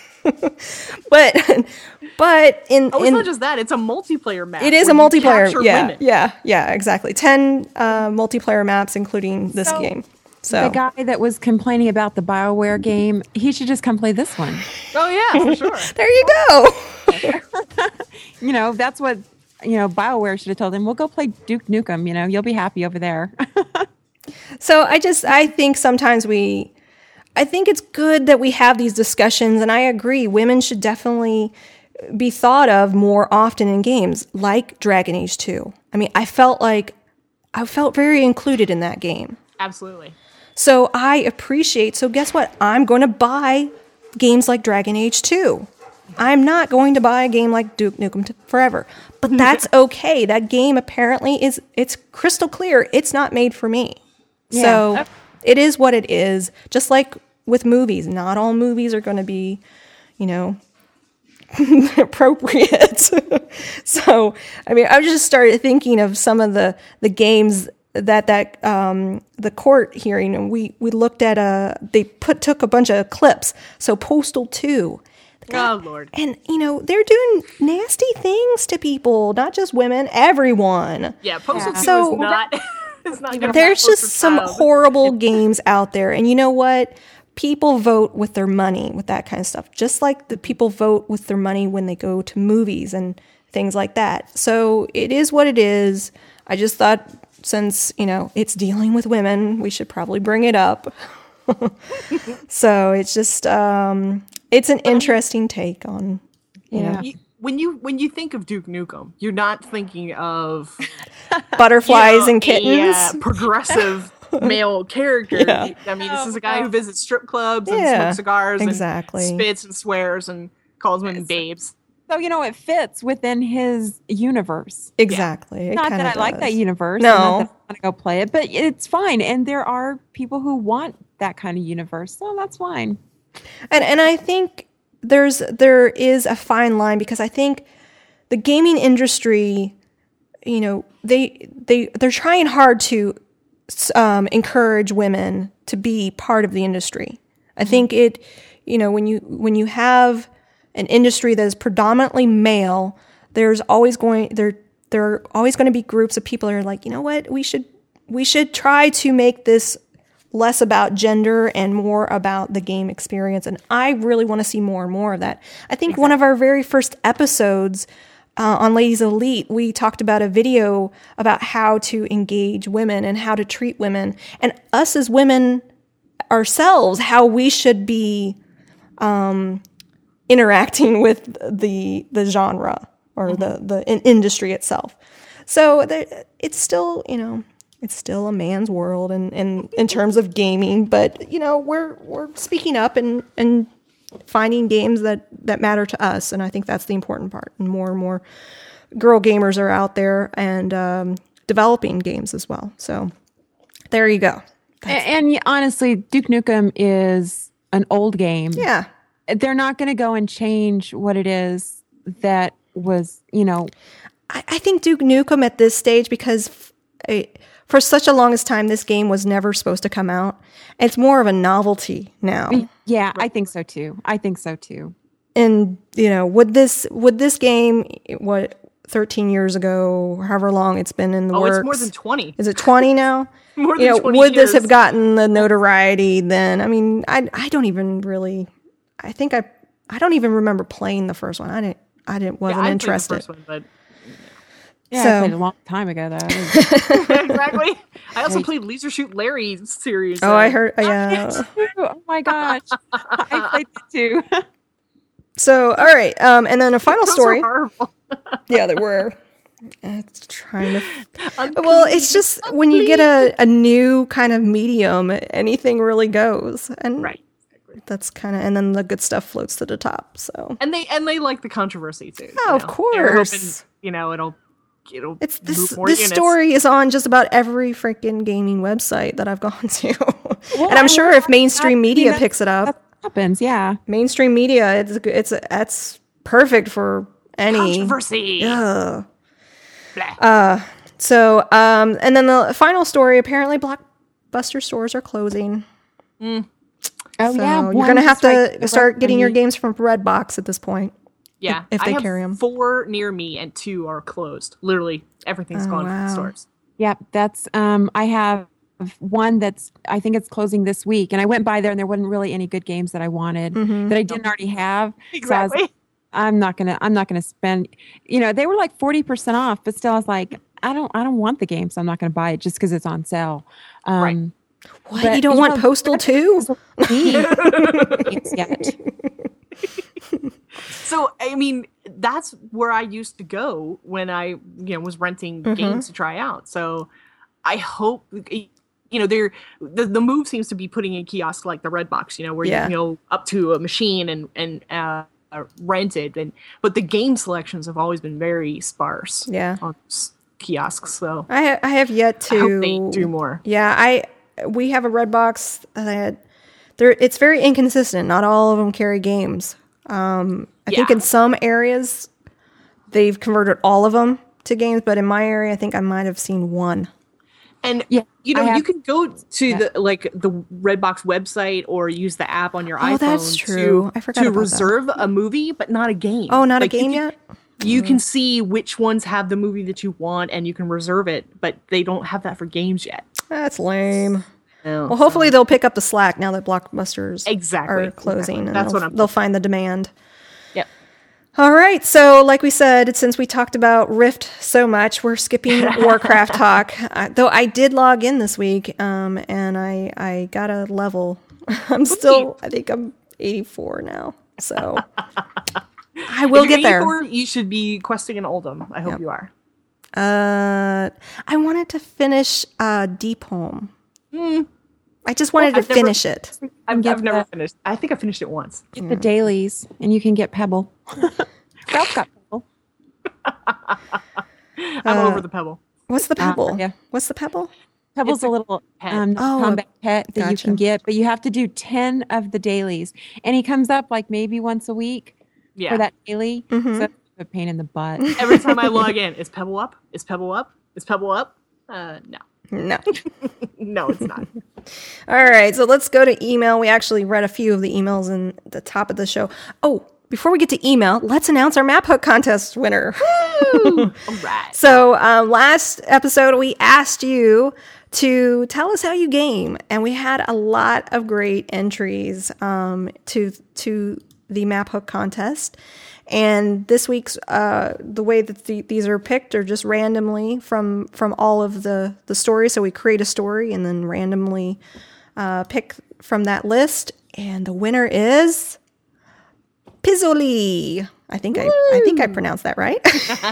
but but in Oh, it's in not just that. It's a multiplayer map. it is a where you multiplayer. capture Yeah, women. yeah, yeah, exactly. Ten uh, multiplayer maps, including this So, game. So The guy that was complaining about the BioWare game, he should just come play this one. Oh yeah, for sure. there you go. You know, that's what you know, BioWare should have told him, "We'll go play Duke Nukem. You know, you'll be happy over there." So I just, I think sometimes we, I think it's good that we have these discussions, and I agree, women should definitely be thought of more often in games, like Dragon Age two. I mean, I felt like, I felt very included in that game. Absolutely. So I appreciate, so guess what? I'm going to buy games like Dragon Age two. I'm not going to buy a game like Duke Nukem t- forever, but that's okay. That game apparently is, it's crystal clear. It's not made for me. Yeah. So it is what it is. Just like with movies, not all movies are going to be, you know, appropriate. So, I mean, I just started thinking of some of the, the games that, that, um, the court hearing, and we, we looked at, a, they put, took a bunch of clips. So Postal two. Oh, Lord. And, you know, they're doing nasty things to people, not just women, everyone. Yeah, Postal Yeah. two So- is not... it's not gonna There's be just for some child. horrible games out there. And you know what? People vote with their money with that kind of stuff, just like the people vote with their money when they go to movies and things like that. So it is what it is. I just thought, since, you know, it's dealing with women, we should probably bring it up. So it's just, um, it's an interesting take on, you Yeah. know, You- When you when you think of Duke Nukem, you're not thinking of butterflies you know, and kittens. a, uh, progressive male character. Yeah. I mean, this is a guy who visits strip clubs and Yeah, smokes cigars exactly. and spits and swears and calls women babes. So, you know, it fits within his universe. Exactly. It Not kinda that I like does. that universe. No. and Not that I want to go play it, but it's fine. And there are people who want that kind of universe. So that's fine. And and I think there's there is a fine line, because I think the gaming industry, you know, they they they're trying hard to um, encourage women to be part of the industry. I think it, you know, when you when you have an industry that is predominantly male, there's always going there there are always going to be groups of people that are like, you know what, we should we should try to make this less about gender and more about the game experience. And I really want to see more and more of that. I think one of our very first episodes uh, on Ladies Elite, we talked about a video about how to engage women and how to treat women, and us as women ourselves, how we should be um, interacting with the the genre or the, the in- industry itself. So there, it's still, you know, it's still a man's world in, in, in terms of gaming, but you know, we're we're speaking up and, and finding games that, that matter to us, and I think that's the important part. And more and more girl gamers are out there and um, developing games as well. So there you go. And, and y- honestly, Duke Nukem is an old game. Yeah. They're not going to go and change what it is that was, you know. I, I think Duke Nukem at this stage, because f- I, for such a longest time, this game was never supposed to come out. It's more of a novelty now. Yeah, I think so too. I think so too. And you know, would this would this game, what, thirteen years ago, however long it's been in the Oh, works? it's more than twenty. Is it twenty now? More You than know, twenty would this years. have gotten the notoriety then? I mean, I I don't even really. I think I I don't even remember playing the first one. I didn't. I didn't Yeah, wasn't I played the interested. first one, but Yeah, So- I played a long time ago though. exactly. I also played Laser Shoot Larry series. Oh, uh, I heard. Yeah. Oh my gosh, I played it too. So, all right. Um, and then a final those are story. horrible. Yeah, there were. It's trying to. Well, it's just when you get a, a new kind of medium, anything really goes, and Right. that's kind of, and then the good stuff floats to the top. So And they and they like the controversy too. Oh, you of know? They're hoping, course. you know, it'll it'll it's move this. more This units. story is on just about every freaking gaming website that I've gone to, Well, and I'm I sure mean, if mainstream I mean, media that's- picks it up, That happens, yeah. mainstream media, it's it's that's perfect for any. Controversy. Ugh. Blah. So, um, and then the final story, apparently Blockbuster stores are closing. Oh So yeah, you're one going to have just right to start getting your me. games from Redbox at this point. Yeah, if they I have carry 'em. four near me and two are closed. Literally, everything's Oh, gone from wow. the stores. Yep, that's um I have one that's I think it's closing this week, and I went by there and there wasn't really any good games that I wanted Mm-hmm. that I didn't already have. So I was Exactly. I'm not gonna I'm not gonna spend. You know, they were like forty percent off, but still, I was like, I don't I don't want the game, so I'm not gonna buy it just because it's on sale. Um, Right. What? but, You don't you want know, Postal too? It's yet. So I mean, that's where I used to go when I, you know, was renting Mm-hmm. games to try out. So I hope, you know, they're the, the move seems to be putting in kiosks like the Redbox, you know, where Yeah. you can go up to a machine and and uh, uh, rent it. And but the game selections have always been very sparse. Yeah. On s- kiosks. So I ha- I have yet to I hope they do more. Yeah, I we have a Redbox that there it's very inconsistent. Not all of them carry games. Um, I think Yeah. in some areas they've converted all of them to games, but in my area, I think I might have seen one. And Yeah, you know, I have- you can go to Yeah. the like the Redbox website or use the app on your Oh, iPhone that's true. to, I forgot to about that. reserve a movie, but not a game. Oh, not Like, a you game can- yet? You can see which ones have the movie that you want, and you can reserve it, but they don't have that for games yet. That's lame. No, Well, hopefully they'll pick up the slack now that Blockbusters Exactly, are closing, exactly. and That's they'll, what I'm- they'll find the demand. Yep. All right, so like we said, since we talked about Rift so much, we're skipping Warcraft talk. Uh, though I did log in this week, um, and I I got a level. I'm still, I think I'm eighty-four now, so I will If you're get there. eighty-four, you should be questing an Oldham. I hope you are. Uh, I wanted to finish uh, Deep Home. I just wanted I've to never- finish it. I've, get I've never the- finished. I think I finished it once. Get the dailies, and you can get Pebble. Ralph got Pebble. I'm Uh, over the Pebble. What's the pebble? yeah. What's the pebble? Pebble's It's a a little pet. um, Oh, combat pet that you gotcha. can get, but you have to do ten of the dailies, and he comes up like maybe once a week Yeah. for that daily. Mhm. So it's a pain in the butt. Every time I log in, is Pebble up? Is Pebble up? Is Pebble up? Uh, no. No. No, it's not. All right, so let's go to email. We actually read a few of the emails in the top of the show. Oh, before we get to email, let's announce our Map Hook contest winner. All right. So um, last episode, we asked you to tell us how you game, and we had a lot of great entries um, to to the Map Hook contest. And this week's uh, the way that the, these are picked are just randomly from from all of the the stories. So we create a story and then randomly uh, pick from that list, and the winner is Pizzoli. I think I, I think I pronounced that right.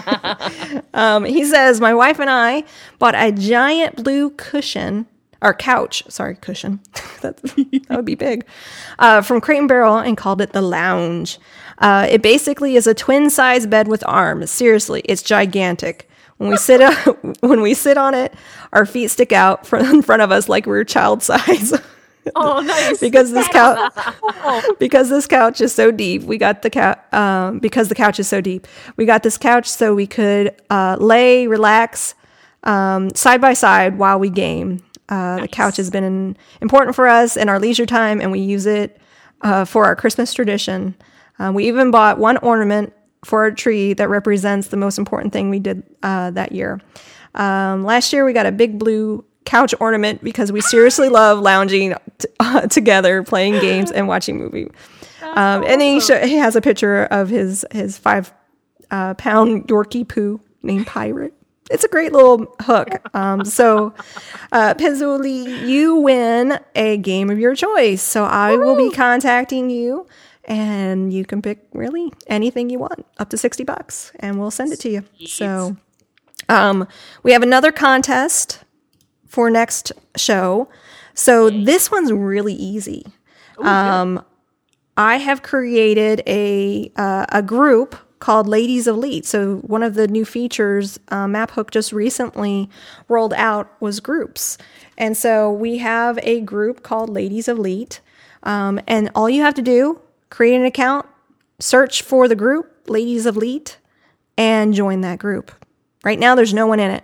um, he says, my wife and I bought a giant blue cushion, or couch, sorry, cushion. that, that would be big, uh, from Crate and Barrel and called it the Lounge. Uh, it basically is a twin-size bed with arms. Seriously, it's gigantic. When we sit when we sit on it, our feet stick out from in front of us like we're child size. Oh, nice. because this couch because this couch is so deep. We got the couch um, because the couch is so deep. We got this couch so we could uh, lay, relax, um, side by side while we game. Uh, The couch has been in, important for us in our leisure time, and we use it uh, for our Christmas tradition. Uh, we even bought one ornament for our tree that represents the most important thing we did uh, that year. Um, last year, we got a big blue couch ornament because we seriously love lounging t- uh, together, playing games, and watching movies. Um, and then he, show, he has a picture of his his five uh, pound Yorkie poo named Pirate. It's a great little hook. Um, so, uh, Pizzoli, you win a game of your choice. So I will be contacting you, and you can pick really anything you want, up to sixty bucks, and we'll send it to you. So, um, we have another contest for next show. So this one's really easy. Um, I have created a uh, a group called Ladies of Elite. So one of the new features uh, MapHook just recently rolled out was groups. And so we have a group called Ladies of Elite. Um, and all you have to do, create an account, search for the group, Ladies of Elite, and join that group. Right now, there's no one in it.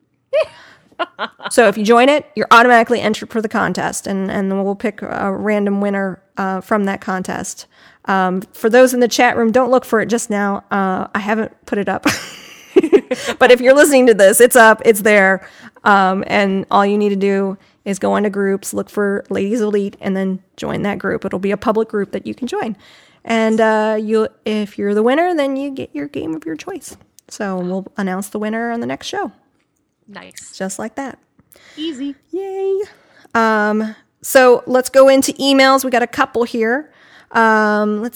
So if you join it, you're automatically entered for the contest, and, and we'll pick a random winner uh, from that contest. Um, for those in the chat room, don't look for it just now. Uh, I haven't put it up. But if you're listening to this, it's up, it's there. Um, and all you need to do is go into groups, look for Ladies Elite, and then join that group. It'll be a public group that you can join. And uh, you, if you're the winner, then you get your game of your choice. So we'll announce the winner on the next show. Nice. Just like that. Easy. Yay. Um, so let's go into emails. We got a couple here. Um, let's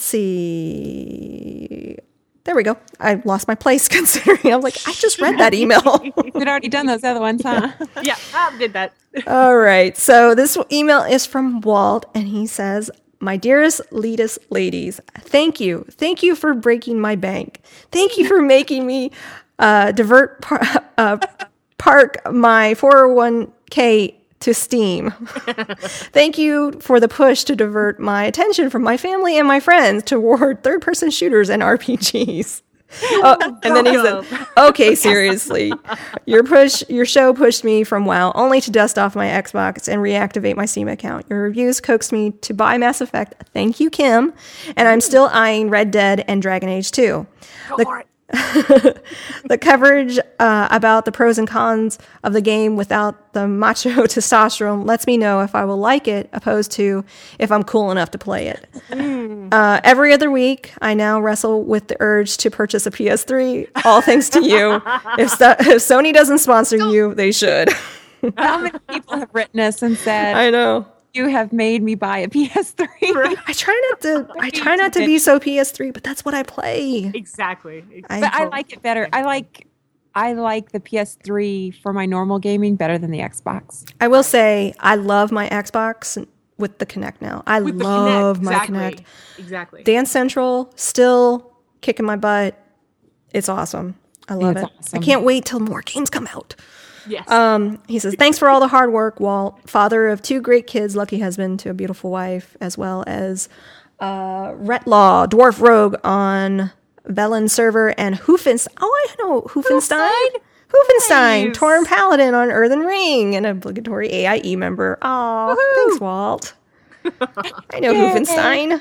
see. There we go. I lost my place considering I'm like, I just read that email. We'd already done those other ones, huh? Yeah, I did that. All right. So this email is from Walt, and he says, "My dearest Letus ladies, thank you. Thank you for breaking my bank. Thank you for making me uh, divert par- uh, park my four oh one k to Steam. Thank you for the push to divert my attention from my family and my friends toward third-person shooters and R P Gs." Oh, and then he said, "Okay, seriously, your push, your show pushed me from WoW only to dust off my Xbox and reactivate my Steam account. Your reviews coaxed me to buy Mass Effect. Thank you, Kim. And I'm still eyeing Red Dead and Dragon Age two. Go The- for it. The coverage uh, about the pros and cons of the game without the macho testosterone lets me know if I will like it, opposed to if I'm cool enough to play it. Uh, every other week, I now wrestle with the urge to purchase a P S three, all thanks to you. If, so- if Sony doesn't sponsor you, they should." How many people have written us and said, I know. "You have made me buy a P S three." I try not to. I try not to be so P S three, but that's what I play. Exactly. I- But I like it better. I like I like the P S three for my normal gaming better than the Xbox. I will say I love my Xbox with the Kinect now. I With the love Kinect, my exactly. Kinect. Exactly. Dance Central still kicking my butt. It's awesome. I love It's it. awesome. I can't wait till more games come out. Yes. Um, he says, "Thanks for all the hard work, Walt. Father of two great kids, lucky husband to a beautiful wife, as well as uh, Retlaw, Dwarf Rogue on Velen server, and Hoofenstein. Oh, I know Hoofenstein. Hoofenstein, Nice. Torn Paladin on Earthen Ring, an obligatory A I E member. Oh, thanks, Walt. I know Hoofenstein."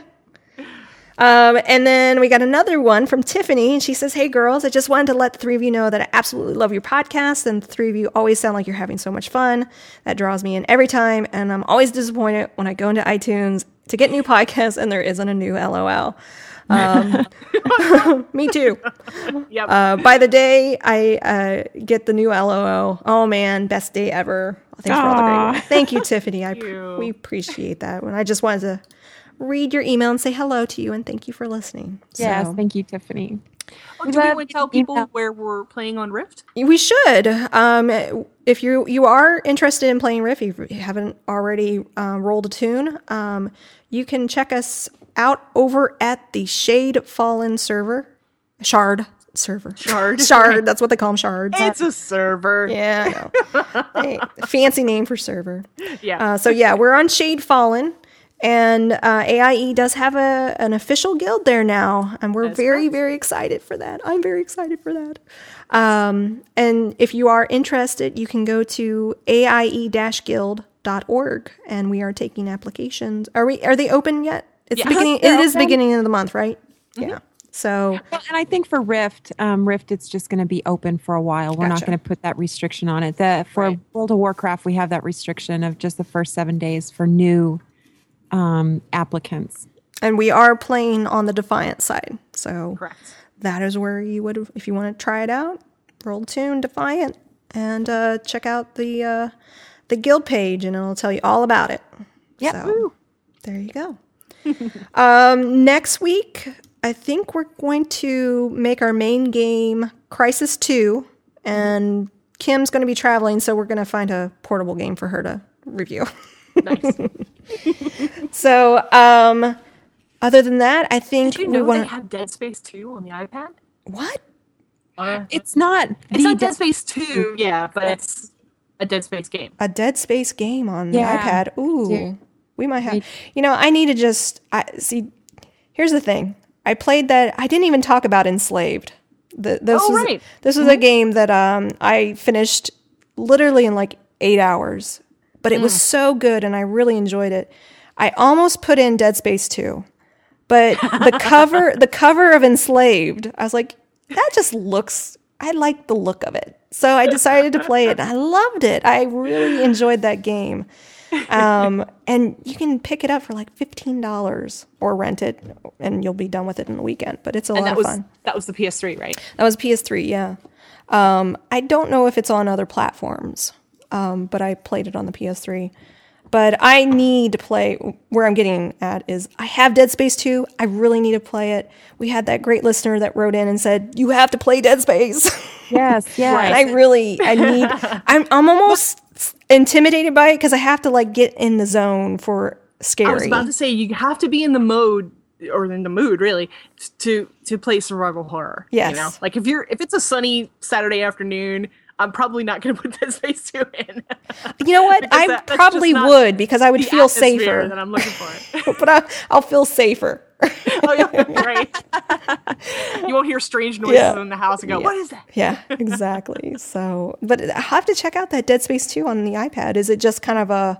Um, and then we got another one from Tiffany, and she says, "Hey girls, I just wanted to let the three of you know that I absolutely love your podcast, and the three of you always sound like you're having so much fun. That draws me in every time, and I'm always disappointed when I go into iTunes to get new podcasts and there isn't a new L O L. Um, me too. Yep. Uh, by the day I uh, get the new L O L, oh man, best day ever. Thanks for all the great Aw. work. Thank you, Tiffany. I pr- you. we appreciate that. And I just wanted to read your email and say hello to you and thank you for listening. Yes, So, thank you, Tiffany. oh, do we love want to tell getting people email. where we're playing on Rift? we should. Um, if you you are interested in playing Rift, if you haven't already uh, rolled a tune, um, you can check us out over at the Shade Fallen server, Shard server, Shard. Shard. That's what they call them, Shards. It's a server. Yeah, I know. Hey, fancy name for server. Yeah. Uh, so yeah, we're on Shade Fallen, and uh, A I E does have a an official guild there now, and we're That's very right. very excited for that. I'm very excited for that. Um, and if you are interested, you can go to A I E guild dot org, and we are taking applications. Are we? Are they open yet? It's Yeah. beginning. They're It is open. beginning of the month, right? Yeah. So Well, and I think for Rift, um, Rift, it's just going to be open for a while. We're not Gotcha. going to put that restriction on it. The, for Right. World of Warcraft, we have that restriction of just the first seven days for new um, applicants. and we are playing on the Defiant side. So Correct. that is where you would, if you want to try it out, roll tune Defiant and uh, check out the uh, the guild page, and it'll tell you all about it. Yep. So there you go. um, next week, I think we're going to make our main game Crisis two, and Kim's going to be traveling, so we're going to find a portable game for her to review. Nice. So, um, other than that, I think Did you we know want they have Dead Space two on the iPad? what? Uh, It's not it's the not Dead de- Space two, yeah, but it's a Dead Space game. A Dead Space game on Yeah. the iPad. Ooh, Yeah. we might have. You know, I need to just I see. Here's the thing. I played that. I didn't even talk about Enslaved. The, this Oh, was right. this was a game that um I finished literally in like eight hours, but it was so good and I really enjoyed it. I almost put in Dead Space two, but the cover the cover of Enslaved, I was like, that just looks. I like the look of it, so I decided to play it. And I loved it. I really enjoyed that game. Um, and you can pick it up for like fifteen dollars or rent it, and you'll be done with it in the weekend. But it's a And lot that of was fun. that was the P S three, right? That was P S three, yeah. Um, I don't know if it's on other platforms, um, but I played it on the P S three. But I need to play, where I'm getting at is I have Dead Space two. I really need to play it. We had that great listener that wrote in and said, you have to play Dead Space. Yes, yes. And I really, I need, I'm, I'm almost intimidated by it because I have to like get in the zone for scary. I was about to say you have to be in the mode or in the mood really to to play survival horror. Yes. You know? Like if you're if it's a sunny Saturday afternoon, I'm probably not going to put Dead Space two in. You know what? Because I that- that's probably just not would because I would the feel atmosphere safer. that I'm looking for. But I, I'll feel safer. Oh, yeah, right. You won't hear strange noises Yeah. in the house and go, Yeah. "What is that?" Yeah, exactly. So, but I have to check out that Dead Space two on the iPad. Is it just kind of a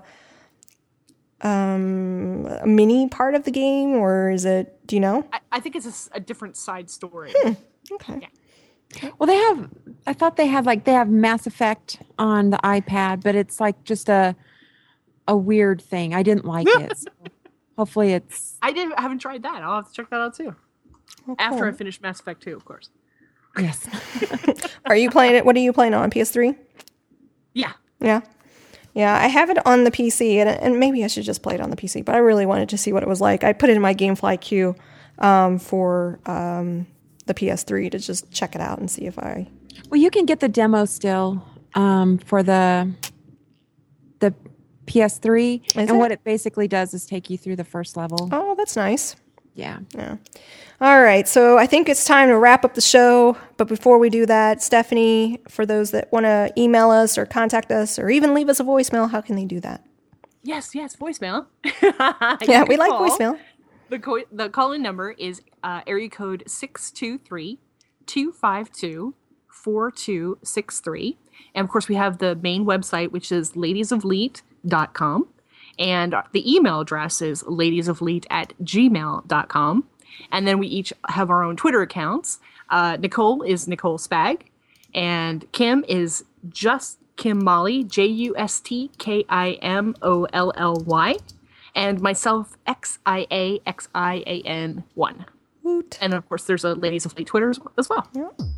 um a mini part of the game, or is it? Do you know? I, I think it's a s- a, different side story. Okay. Well, they have. I thought they had like they have Mass Effect on the iPad, but it's like just a a weird thing. I didn't like it. So hopefully, it's I didn't I haven't tried that. I'll have to check that out too. After I finish Mass Effect two, of course. yes. Are you playing it? What are you playing on P S three? Yeah. Yeah. Yeah, I have it on the P C, and, and maybe I should just play it on the P C, but I really wanted to see what it was like. I put it in my GameFly queue um, for um, the P S three to just check it out and see if I... Well, you can get the demo still um, for the the P S three, and it? what it basically does is take you through the first level. Oh, that's nice. Yeah. Yeah. All right, so I think it's time to wrap up the show. But before we do that, Stephanie, for those that want to email us or contact us or even leave us a voicemail, how can they do that? Yes, yes, voicemail. Yeah, we like voicemail. The co- the call-in number is uh, area code six two three, two five two, four two six three. And of course, we have the main website, which is ladies of leet dot com. And the email address is ladiesofleet at gmail dot com. And then we each have our own Twitter accounts. Uh, Nicole is Nicole Spag. And Kim is just Kim Molly, J U S T K I M O L L Y. And myself, X I A X I A N one. Woot. And of course, there's a Ladies of Fleet Twitter as, as well.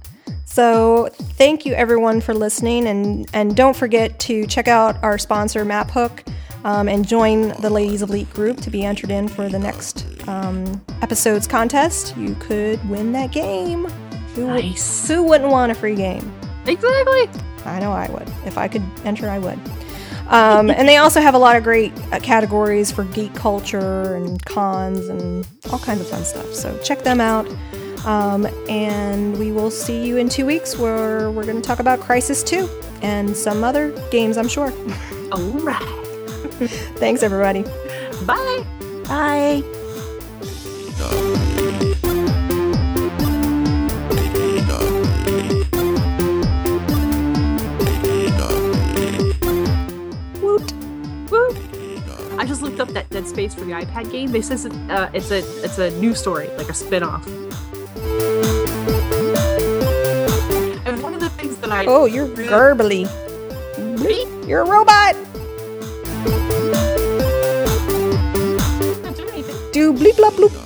So thank you everyone for listening, and, and don't forget to check out our sponsor MapHook um, and join the Ladies of Leet group to be entered in for the next um, episode's contest. You could win that game. Who, would- Nice. who wouldn't want a free game? Exactly. I know I would. If I could enter, I would. Um, and they also have a lot of great uh, categories for geek culture and cons and all kinds of fun stuff. So check them out. Um, and we will see you in two weeks where we're going to talk about Crisis two and some other games, I'm sure. All right. Thanks, everybody. Bye. Bye. Woot. Woo. I just looked up that Dead Space for the iPad game. They says it, uh, it's a it's a new story, like a spin-off. And one of the things that I Oh, you're garbly. You're a robot. Not doing anything. Do bleep blop bloop.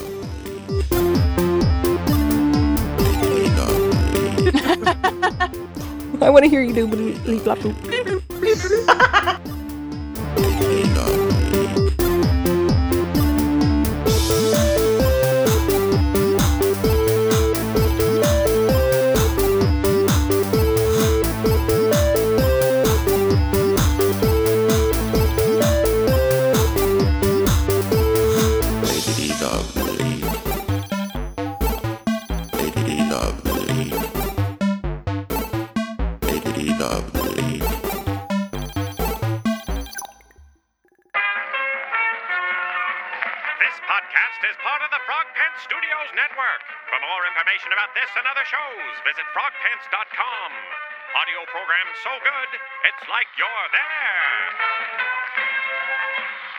I want to hear you do bleep bleep blop bloop. This podcast is part of the Frog Pants Studios Network. For more information about this and other shows, visit frog pants dot com. Audio program so good, it's like you're there.